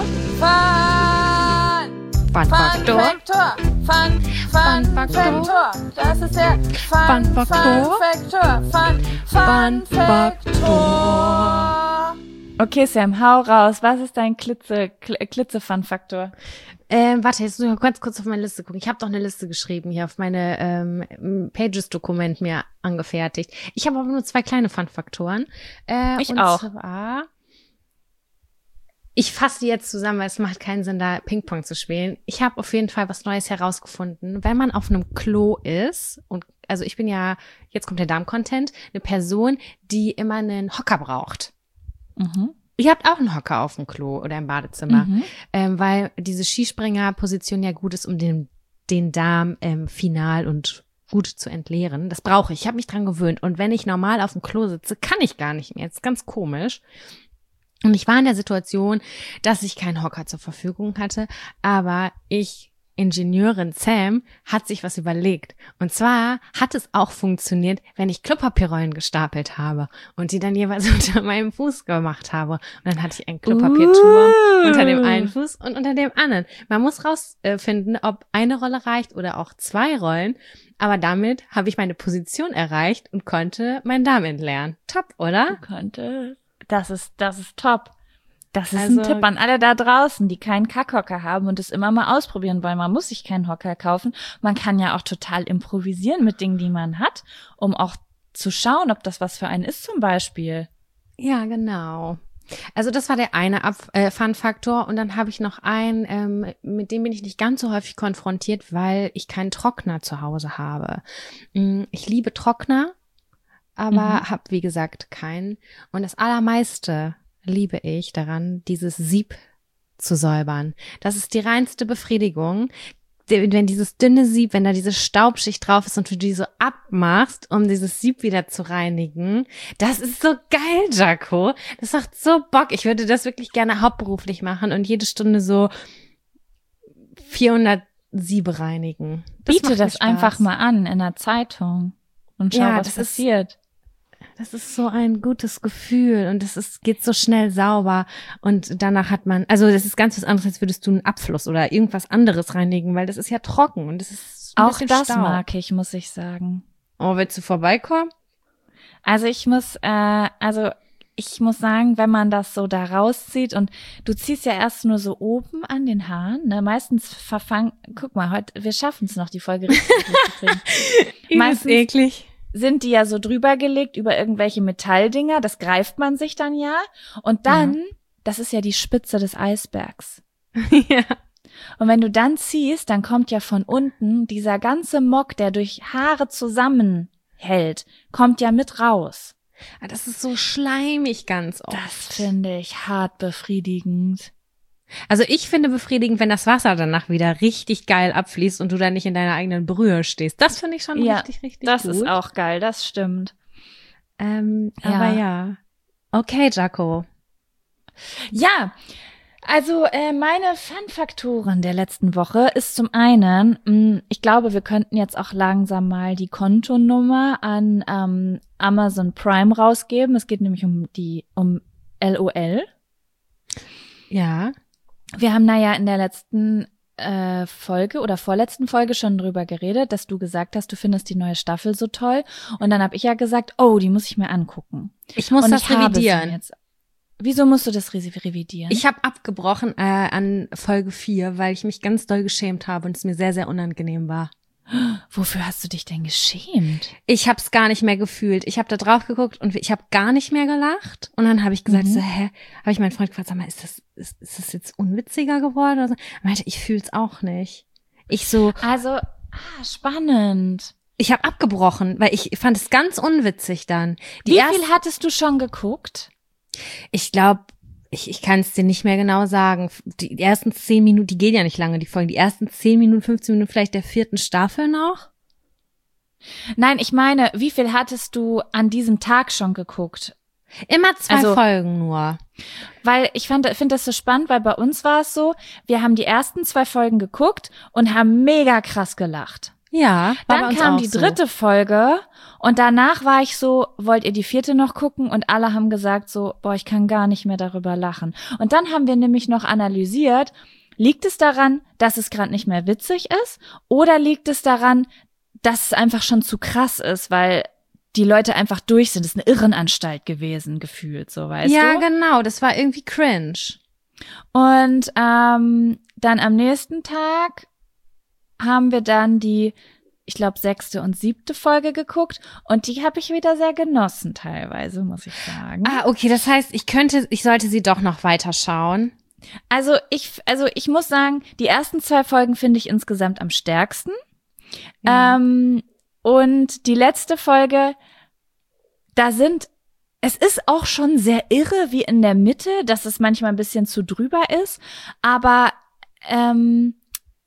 Fun Fun-Faktor. Faktor. Fun, Fun Faktor. Das ist der Fun Faktor. Faktor. Fun, Fun Faktor. Okay, Sam, hau raus. Was ist dein Klitze, Kl- Klitze-Fun-Faktor? Ähm, warte, jetzt muss ich mal ganz kurz auf meine Liste gucken. Ich habe doch eine Liste geschrieben, hier auf meine ähm, Pages-Dokument mir angefertigt. Ich habe aber nur zwei kleine Fun-Faktoren. Äh, Ich und auch. Zwar, ich fasse die jetzt zusammen, weil es macht keinen Sinn, da Ping-Pong zu spielen. Ich habe auf jeden Fall was Neues herausgefunden. Wenn man auf einem Klo ist, und also ich bin ja, jetzt kommt der Darm-Content, eine Person, die immer einen Hocker braucht. Mhm. Ihr habt auch einen Hocker auf dem Klo oder im Badezimmer, Mhm. ähm, weil diese Skispringer-Position ja gut ist, um den, den Darm ähm, final und gut zu entleeren. Das brauche ich. Ich habe mich dran gewöhnt. Und wenn ich normal auf dem Klo sitze, kann ich gar nicht mehr. Das ist ganz komisch. Und ich war in der Situation, dass ich keinen Hocker zur Verfügung hatte, aber ich, Ingenieurin Sam, hat sich was überlegt. Und zwar hat es auch funktioniert, wenn ich Klopapierrollen gestapelt habe und die dann jeweils unter meinem Fuß gemacht habe. Und dann hatte ich einen Klopapierturm Uh. unter dem einen Fuß und unter dem anderen. Man muss rausfinden, ob eine Rolle reicht oder auch zwei Rollen. Aber damit habe ich meine Position erreicht und konnte meinen Darm entleeren. Top, oder? Könnte. Das ist, das ist top. Das ist Also- ein Tipp an alle da draußen, die keinen Kackhocker haben und es immer mal ausprobieren wollen. Man muss sich keinen Hocker kaufen. Man kann ja auch total improvisieren mit Dingen, die man hat, um auch zu schauen, ob das was für einen ist zum Beispiel. Ja, genau. Also das war der eine Ab äh, Fun-Faktor und dann habe ich noch einen, ähm, mit dem bin ich nicht ganz so häufig konfrontiert, weil ich keinen Trockner zu Hause habe. Mm, Ich liebe Trockner, aber Mhm. habe wie gesagt keinen. Und das Allermeiste liebe ich daran, dieses Sieb zu säubern. Das ist die reinste Befriedigung. Der- Wenn dieses dünne Sieb, wenn da diese Staubschicht drauf ist und du die so abmachst, um dieses Sieb wieder zu reinigen, das ist so geil, Jaco. Das macht so Bock. Ich würde das wirklich gerne hauptberuflich machen und jede Stunde so vierhundert Siebe reinigen. Das Biete macht mir das Spaß. einfach mal an in der Zeitung und schau, Ja, was das ist- passiert. Das ist so ein gutes Gefühl und es ist, geht so schnell sauber und danach hat man, also das ist ganz was anderes, als würdest du einen Abfluss oder irgendwas anderes reinigen, weil das ist ja trocken und das ist ein Auch bisschen das Staub. mag ich, muss ich sagen. Oh, willst du vorbeikommen? Also ich muss, äh, also ich muss sagen, wenn man das so da rauszieht und du ziehst ja erst nur so oben an den Haaren, ne? Meistens verfangen, guck mal, heute, wir schaffen es noch, die Folge richtig gut zu kriegen. Meistens- eklig. Sind die ja so drüber gelegt über irgendwelche Metalldinger, das greift man sich dann ja. Und dann, das ist ja die Spitze des Eisbergs. Ja. Und wenn du dann ziehst, dann kommt ja von unten dieser ganze Mock, der durch Haare zusammenhält, kommt ja mit raus. Ah, das ist so schleimig ganz oft. Das finde ich hart befriedigend. Also ich finde befriedigend, wenn das Wasser danach wieder richtig geil abfließt und du dann nicht in deiner eigenen Brühe stehst. Das finde ich schon Ja, richtig, richtig Das gut. ist auch geil, das stimmt. Ähm, Ja. Aber ja. Okay, Jaco. Ja, Also äh, meine Fun-Faktoren der letzten Woche ist zum einen, mh, ich glaube, wir könnten jetzt auch langsam mal die Kontonummer an ähm, Amazon Prime rausgeben. Es geht nämlich um die um LOL. Ja. Wir haben da ja in der letzten äh, Folge oder vorletzten Folge schon drüber geredet, dass du gesagt hast, du findest die neue Staffel so toll. Und dann habe ich ja gesagt, oh, die muss ich mir angucken. Ich muss Und das ich habe sie revidieren. jetzt. Wieso musst du das re- revidieren? Ich habe abgebrochen äh, an Folge vier, weil ich mich ganz doll geschämt habe und es mir sehr, sehr unangenehm war. Wofür hast du dich denn geschämt? Ich habe es gar nicht mehr gefühlt. Ich habe da drauf geguckt und ich habe gar nicht mehr gelacht. Und dann habe ich gesagt, Mhm. so, hä? Habe ich meinen Freund gefragt, sag mal, ist das, ist, ist das jetzt unwitziger geworden? Oder so? Er meinte, ich fühl's auch nicht. Ich so, Also, ah, spannend. ich habe abgebrochen, weil ich fand es ganz unwitzig dann. Die Wie erste- viel hattest du schon geguckt? Ich glaube, ich, ich kann es dir nicht mehr genau sagen. Die ersten zehn Minuten, die gehen ja nicht lange, die Folgen. Die ersten zehn Minuten, fünfzehn Minuten vielleicht der vierten Staffel noch. Nein, ich meine, wie viel hattest du an diesem Tag schon geguckt? Immer zwei Also- Folgen nur. Weil ich fand, finde das so spannend, weil bei uns war es so, wir haben die ersten zwei Folgen geguckt und haben mega krass gelacht. Ja, war bei Dann uns kam auch die so. dritte Folge und danach war ich so, wollt ihr die vierte noch gucken? Und alle haben gesagt so, boah, ich kann gar nicht mehr darüber lachen. Und dann haben wir nämlich noch analysiert, liegt es daran, dass es gerade nicht mehr witzig ist oder liegt es daran, dass es einfach schon zu krass ist, weil die Leute einfach durch sind. Es ist eine Irrenanstalt gewesen, gefühlt, so, weißt ja, du? genau, das war irgendwie cringe. Und ähm, dann am nächsten Tag haben wir dann die, ich glaube, sechste und siebte Folge geguckt und die habe ich wieder sehr genossen teilweise, muss ich sagen. Ah, okay, das heißt, ich könnte, ich sollte sie doch noch weiter schauen. Also ich, also ich muss sagen, die ersten zwei Folgen finde ich insgesamt am stärksten. Mhm. Ähm, und die letzte Folge, da sind, es ist auch schon sehr irre wie in der Mitte, dass es manchmal ein bisschen zu drüber ist, aber ähm,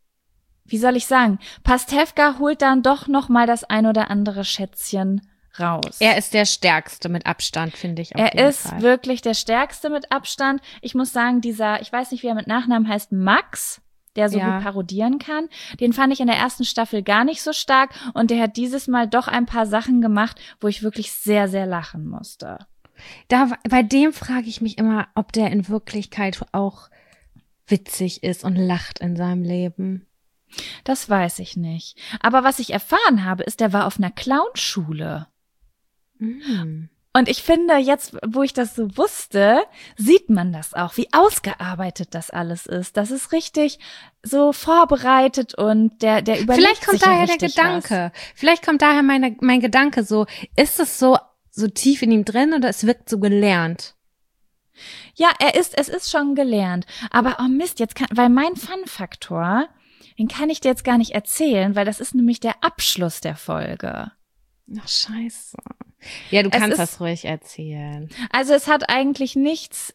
wie soll ich sagen, Pastewka holt dann doch noch mal das ein oder andere Schätzchen raus. Er ist der Stärkste mit Abstand, finde ich. Auf Er jeden ist Fall. wirklich der Stärkste mit Abstand. Ich muss sagen, dieser, ich weiß nicht, wie er mit Nachnamen heißt, Max, der so Ja. gut parodieren kann, den fand ich in der ersten Staffel gar nicht so stark und der hat dieses Mal doch ein paar Sachen gemacht, wo ich wirklich sehr, sehr lachen musste. Da, bei dem frage ich mich immer, ob der in Wirklichkeit auch witzig ist und lacht in seinem Leben. Das weiß ich nicht. Aber was ich erfahren habe, ist, der war auf einer Clownschule. Mm. Und ich finde, jetzt, wo ich das so wusste, sieht man das auch, wie ausgearbeitet das alles ist. Das ist richtig so vorbereitet und der, der überlegt Vielleicht kommt sich ja daher der richtig Gedanke. Vielleicht kommt daher meine, mein Gedanke so, ist es so, so tief in ihm drin oder es wirkt so gelernt? was. Ja, er ist, es ist schon gelernt. Aber oh Mist, jetzt kann, weil mein Fun-Faktor, den kann ich dir jetzt gar nicht erzählen, weil das ist nämlich der Abschluss der Folge. Ach, scheiße. Ja, du Es kannst ist- das ruhig erzählen. Also es hat eigentlich nichts,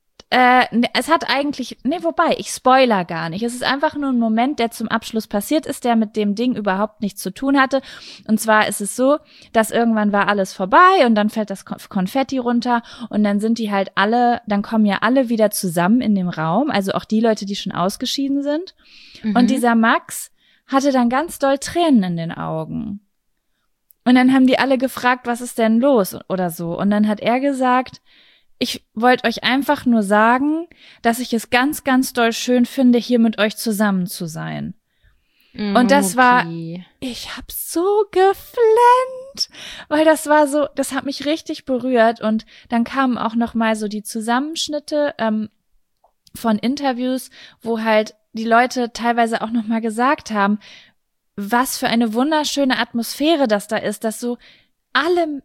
äh, ne- es hat eigentlich, nee, wobei, ich spoiler gar nicht. Es ist einfach nur ein Moment, der zum Abschluss passiert ist, der mit dem Ding überhaupt nichts zu tun hatte. Und zwar ist es so, dass irgendwann war alles vorbei und dann fällt das Konf- Konfetti runter und dann sind die halt alle, dann kommen ja alle wieder zusammen in dem Raum, also auch die Leute, die schon ausgeschieden sind. Mhm. Und dieser Max hatte dann ganz doll Tränen in den Augen. Und dann haben die alle gefragt, was ist denn los oder so. Und dann hat er gesagt, ich wollte euch einfach nur sagen, dass ich es ganz, ganz doll schön finde, hier mit euch zusammen zu sein. Mm, und das war- okay. Ich hab so geflennt, weil das war so, das hat mich richtig berührt. Und dann kamen auch noch mal so die Zusammenschnitte ähm, von Interviews, wo halt die Leute teilweise auch noch mal gesagt haben, was für eine wunderschöne Atmosphäre das da ist, dass so alle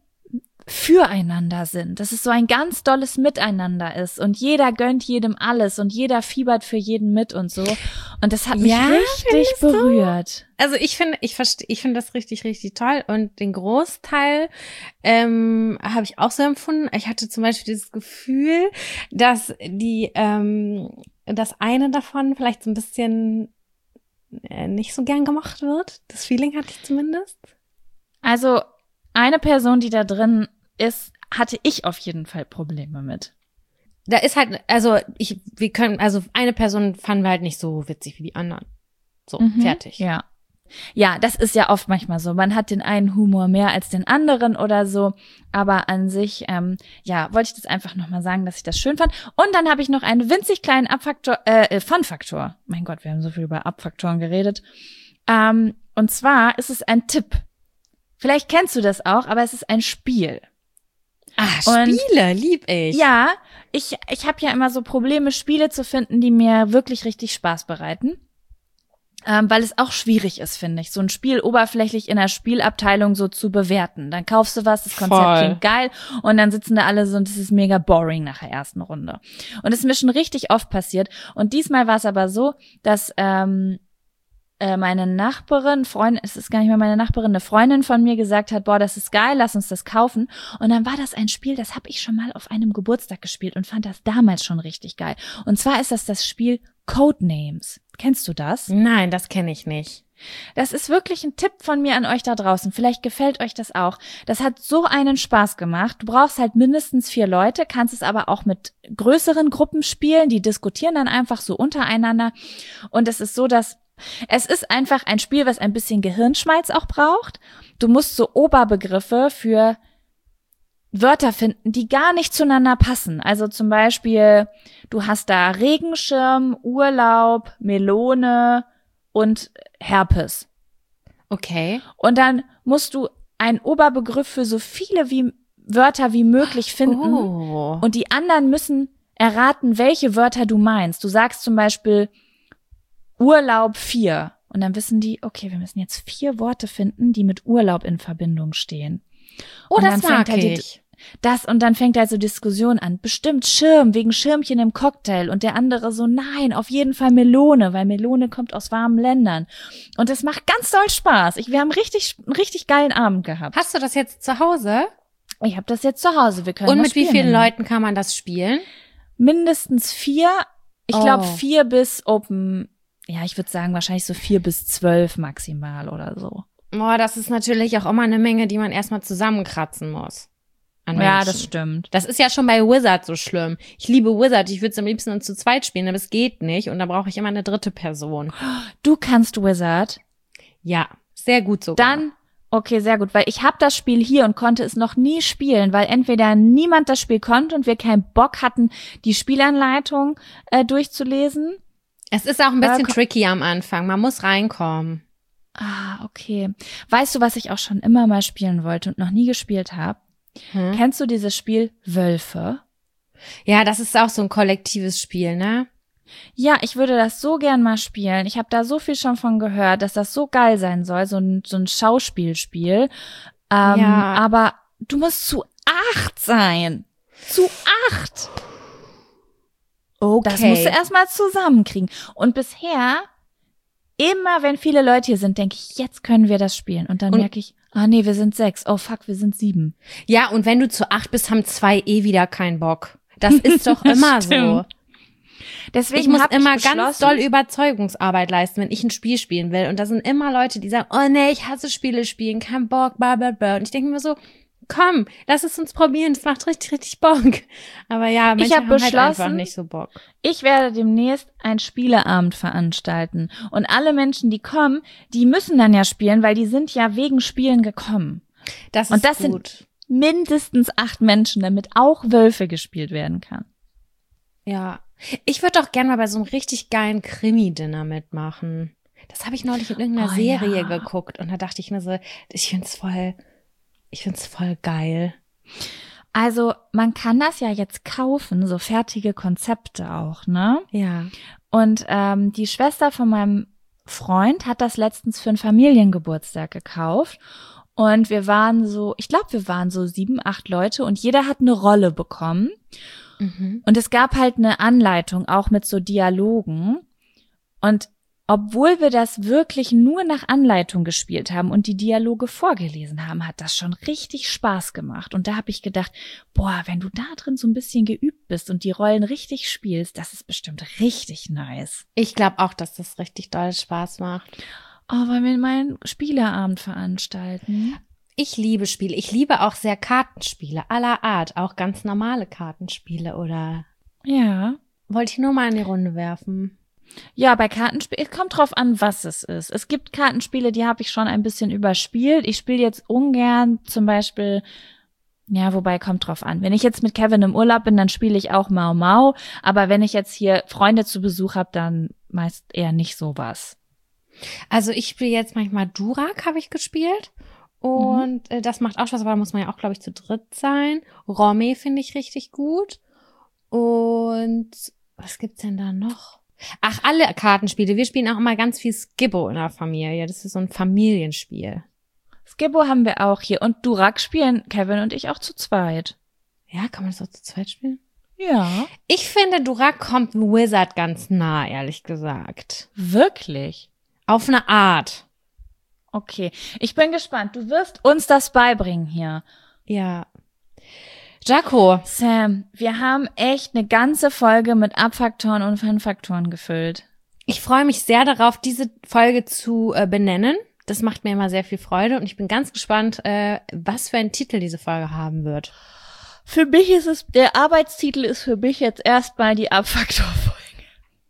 füreinander sind, dass es so ein ganz dolles Miteinander ist und jeder gönnt jedem alles und jeder fiebert für jeden mit und so. Und das hat mich Ja, richtig findest du? berührt. Also ich finde, ich verstehe, ich finde das richtig, richtig toll und den Großteil ähm, habe ich auch so empfunden. Ich hatte zum Beispiel dieses Gefühl, dass die, ähm, das eine davon vielleicht so ein bisschen äh, nicht so gern gemacht wird. Das Feeling hatte ich zumindest. Also eine Person, die da drin ist, hatte ich auf jeden Fall Probleme mit. da ist halt, also ich, wir können, also eine Person fanden wir halt nicht so witzig wie die anderen. So, Mhm. fertig. Ja. Ja, das ist ja oft manchmal so. Man hat den einen Humor mehr als den anderen oder so. Aber an sich, ähm, ja, wollte ich das einfach nochmal sagen, dass ich das schön fand. Und dann habe ich noch einen winzig kleinen Abfaktor, äh, Fun-Faktor. Mein Gott, wir haben so viel über Abfaktoren geredet. Ähm, und zwar ist es ein Tipp. Vielleicht kennst du das auch, aber es ist ein Spiel. Ah, Und- Spiele, lieb ich. Ja, ich, ich habe ja immer so Probleme, Spiele zu finden, die mir wirklich richtig Spaß bereiten. Ähm, weil es auch schwierig ist, finde ich, so ein Spiel oberflächlich in der Spielabteilung so zu bewerten. Dann kaufst du was, das Konzept Voll. klingt geil und dann sitzen da alle so und das ist mega boring nach der ersten Runde. Und das ist mir schon richtig oft passiert. Und diesmal war es aber so, dass ähm, äh, meine Nachbarin, Freundin, es ist gar nicht mehr meine Nachbarin, eine Freundin von mir gesagt hat, boah, das ist geil, lass uns das kaufen. Und dann war das ein Spiel, das habe ich schon mal auf einem Geburtstag gespielt und fand das damals schon richtig geil. Und zwar ist das das Spiel Codenames. Kennst du das? Nein, das kenne ich nicht. Das ist wirklich ein Tipp von mir an euch da draußen. Vielleicht gefällt euch das auch. Das hat so einen Spaß gemacht. Du brauchst halt mindestens vier Leute, kannst es aber auch mit größeren Gruppen spielen. Die diskutieren dann einfach so untereinander. Und es ist so, dass es ist einfach ein Spiel, was ein bisschen Gehirnschmalz auch braucht. Du musst so Oberbegriffe für Wörter finden, die gar nicht zueinander passen. Also zum Beispiel, du hast da Regenschirm, Urlaub, Melone und Herpes. Okay. Und dann musst du einen Oberbegriff für so viele wie Wörter wie möglich finden. Oh. Und die anderen müssen erraten, welche Wörter du meinst. Du sagst zum Beispiel Urlaub vier. Und dann wissen die, okay, wir müssen jetzt vier Worte finden, die mit Urlaub in Verbindung stehen. Oh, Und das dann fängt mag halt die- ich. Das und dann fängt halt so Diskussion an. Bestimmt Schirm, wegen Schirmchen im Cocktail. Und der andere so, nein, auf jeden Fall Melone, weil Melone kommt aus warmen Ländern. Und das macht ganz doll Spaß. Ich, wir haben richtig, einen richtig geilen Abend gehabt. Hast du das jetzt zu Hause? Ich habe das jetzt zu Hause. Wir können Und das mit wie spielen. vielen Leuten kann man das spielen? Mindestens vier. Ich Oh. glaube vier bis Open, ja, ich würde sagen wahrscheinlich so vier bis zwölf maximal oder so. Boah, das ist natürlich auch immer eine Menge, die man erstmal zusammenkratzen muss. An Ja, Menschen. das stimmt. Das ist ja schon bei Wizard so schlimm. Ich liebe Wizard, ich würde es am liebsten nur zu zweit spielen, aber es geht nicht und da brauche ich immer eine dritte Person. Du kannst Wizard. Ja, sehr gut sogar. Dann, okay, sehr gut, weil ich habe das Spiel hier und konnte es noch nie spielen, weil entweder niemand das Spiel konnte und wir keinen Bock hatten, die Spielanleitung äh, durchzulesen. Es ist auch ein bisschen Äh, ko- tricky am Anfang, man muss reinkommen. Ah, okay. Weißt du, was ich auch schon immer mal spielen wollte und noch nie gespielt habe? Hm? Kennst du dieses Spiel Wölfe? Ja, das ist auch so ein kollektives Spiel, ne? Ja, ich würde das so gern mal spielen. Ich habe da so viel schon von gehört, dass das so geil sein soll, so ein, so ein Schauspielspiel. Ähm, Ja. Aber du musst zu acht sein. Zu acht. Okay. Das musst du erstmal zusammenkriegen. Und bisher, immer wenn viele Leute hier sind, denke ich, jetzt können wir das spielen. Und dann Und- merke ich, ah nee, wir sind sechs. Oh fuck, wir sind sieben. Ja, und wenn du zu acht bist, haben zwei eh wieder keinen Bock. Das ist doch Das immer so. stimmt. Deswegen Ich muss hab immer ich ganz beschlossen- doll Überzeugungsarbeit leisten, wenn ich ein Spiel spielen will. Und da sind immer Leute, die sagen, oh nee, ich hasse Spiele spielen, kein Bock, bla bla bla. Und ich denke mir so, komm, lass es uns probieren, das macht richtig, richtig Bock. Aber ja, manche Ich hab haben halt einfach beschlossen, nicht so Bock. Ich werde demnächst einen Spieleabend veranstalten. Und alle Menschen, die kommen, die müssen dann ja spielen, weil die sind ja wegen Spielen gekommen. Das Und ist das sind- gut. Mindestens acht Menschen, damit auch Wölfe gespielt werden kann. Ja. Ich würde auch gerne mal bei so einem richtig geilen Krimi-Dinner mitmachen. Das habe ich neulich in irgendeiner Oh, Serie ja. geguckt. Und da dachte ich mir so, ich find's voll, ich find's voll geil. Also man kann das ja jetzt kaufen, so fertige Konzepte auch, ne? Ja. Und ähm, die Schwester von meinem Freund hat das letztens für einen Familiengeburtstag gekauft. Und wir waren so, ich glaube, wir waren so sieben, acht Leute und jeder hat eine Rolle bekommen. Mhm. Und es gab halt eine Anleitung, auch mit so Dialogen. Und obwohl wir das wirklich nur nach Anleitung gespielt haben und die Dialoge vorgelesen haben, hat das schon richtig Spaß gemacht. Und da habe ich gedacht, boah, wenn du da drin so ein bisschen geübt bist und die Rollen richtig spielst, das ist bestimmt richtig nice. Ich glaube auch, dass das richtig doll Spaß macht. Oh, wollen wir mal einen Spieleabend veranstalten? Ich liebe Spiele. Ich liebe auch sehr Kartenspiele aller Art. Auch ganz normale Kartenspiele oder Ja. Wollte ich nur mal in die Runde werfen. Ja, bei Kartenspielen, es kommt drauf an, was es ist. Es gibt Kartenspiele, die habe ich schon ein bisschen überspielt. Ich spiele jetzt ungern zum Beispiel, ja, wobei, kommt drauf an. Wenn ich jetzt mit Kevin im Urlaub bin, dann spiele ich auch Mau Mau. Aber wenn ich jetzt hier Freunde zu Besuch habe, dann meist eher nicht sowas. Also ich spiele jetzt manchmal Durak, habe ich gespielt. Und mhm. äh, das macht auch Spaß, aber da muss man ja auch, glaube ich, zu dritt sein. Romy finde ich richtig gut. Und was gibt's denn da noch? Ach, alle Kartenspiele. Wir spielen auch immer ganz viel Skibbo in der Familie. Das ist so ein Familienspiel. Skibbo haben wir auch hier. Und Durak spielen Kevin und ich auch zu zweit. Ja, kann man das auch zu zweit spielen? Ja. Ich finde, Durak kommt Wizard ganz nah, ehrlich gesagt. Wirklich? Auf eine Art. Okay. Ich bin gespannt. Du wirst uns das beibringen hier. Ja. Jaco. Sam, wir haben echt eine ganze Folge mit Abfaktoren und Fun-Faktoren gefüllt. Ich freue mich sehr darauf, diese Folge zu äh, benennen. Das macht mir immer sehr viel Freude und ich bin ganz gespannt, äh, was für einen Titel diese Folge haben wird. Für mich ist es, der Arbeitstitel ist für mich jetzt erstmal die Abfaktor-Folge.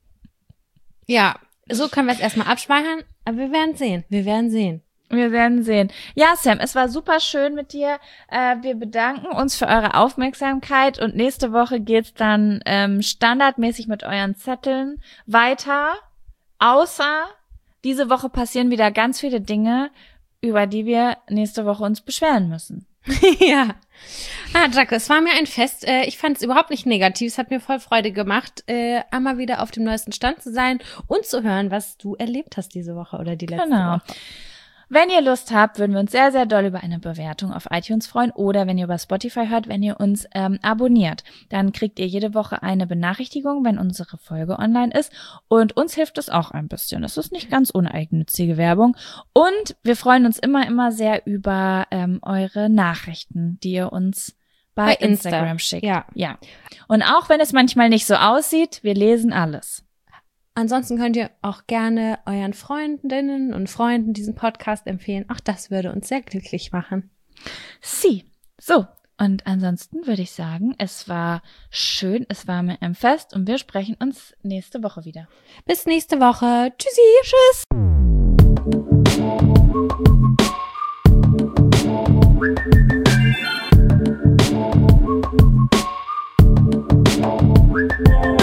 Ja, so können wir es erstmal abspeichern, aber wir werden sehen. Wir werden sehen. Wir werden sehen. Ja, Sam, es war super schön mit dir. Äh, wir bedanken uns für eure Aufmerksamkeit und nächste Woche geht's dann ähm, standardmäßig mit euren Zetteln weiter. Außer diese Woche passieren wieder ganz viele Dinge, über die wir nächste Woche uns beschweren müssen. Ja. Ah, Jaco, es war mir ein Fest. Äh, ich fand es überhaupt nicht negativ. Es hat mir voll Freude gemacht, äh, einmal wieder auf dem neuesten Stand zu sein und zu hören, was du erlebt hast diese Woche oder die letzte genau. Woche. Wenn ihr Lust habt, würden wir uns sehr, sehr doll über eine Bewertung auf iTunes freuen oder wenn ihr über Spotify hört, wenn ihr uns ähm, abonniert. Dann kriegt ihr jede Woche eine Benachrichtigung, wenn unsere Folge online ist und uns hilft es auch ein bisschen. Das ist nicht ganz uneigennützige Werbung und wir freuen uns immer, immer sehr über ähm, eure Nachrichten, die ihr uns bei, bei Instagram Insta. schickt. Ja. ja. Und auch wenn es manchmal nicht so aussieht, wir lesen alles. Ansonsten könnt ihr auch gerne euren Freundinnen und Freunden diesen Podcast empfehlen. Auch das würde uns sehr glücklich machen. Sie. So, und ansonsten würde ich sagen, es war schön, es war mir ein Fest und wir sprechen uns nächste Woche wieder. Bis nächste Woche. Tschüssi. Tschüss. Yeah.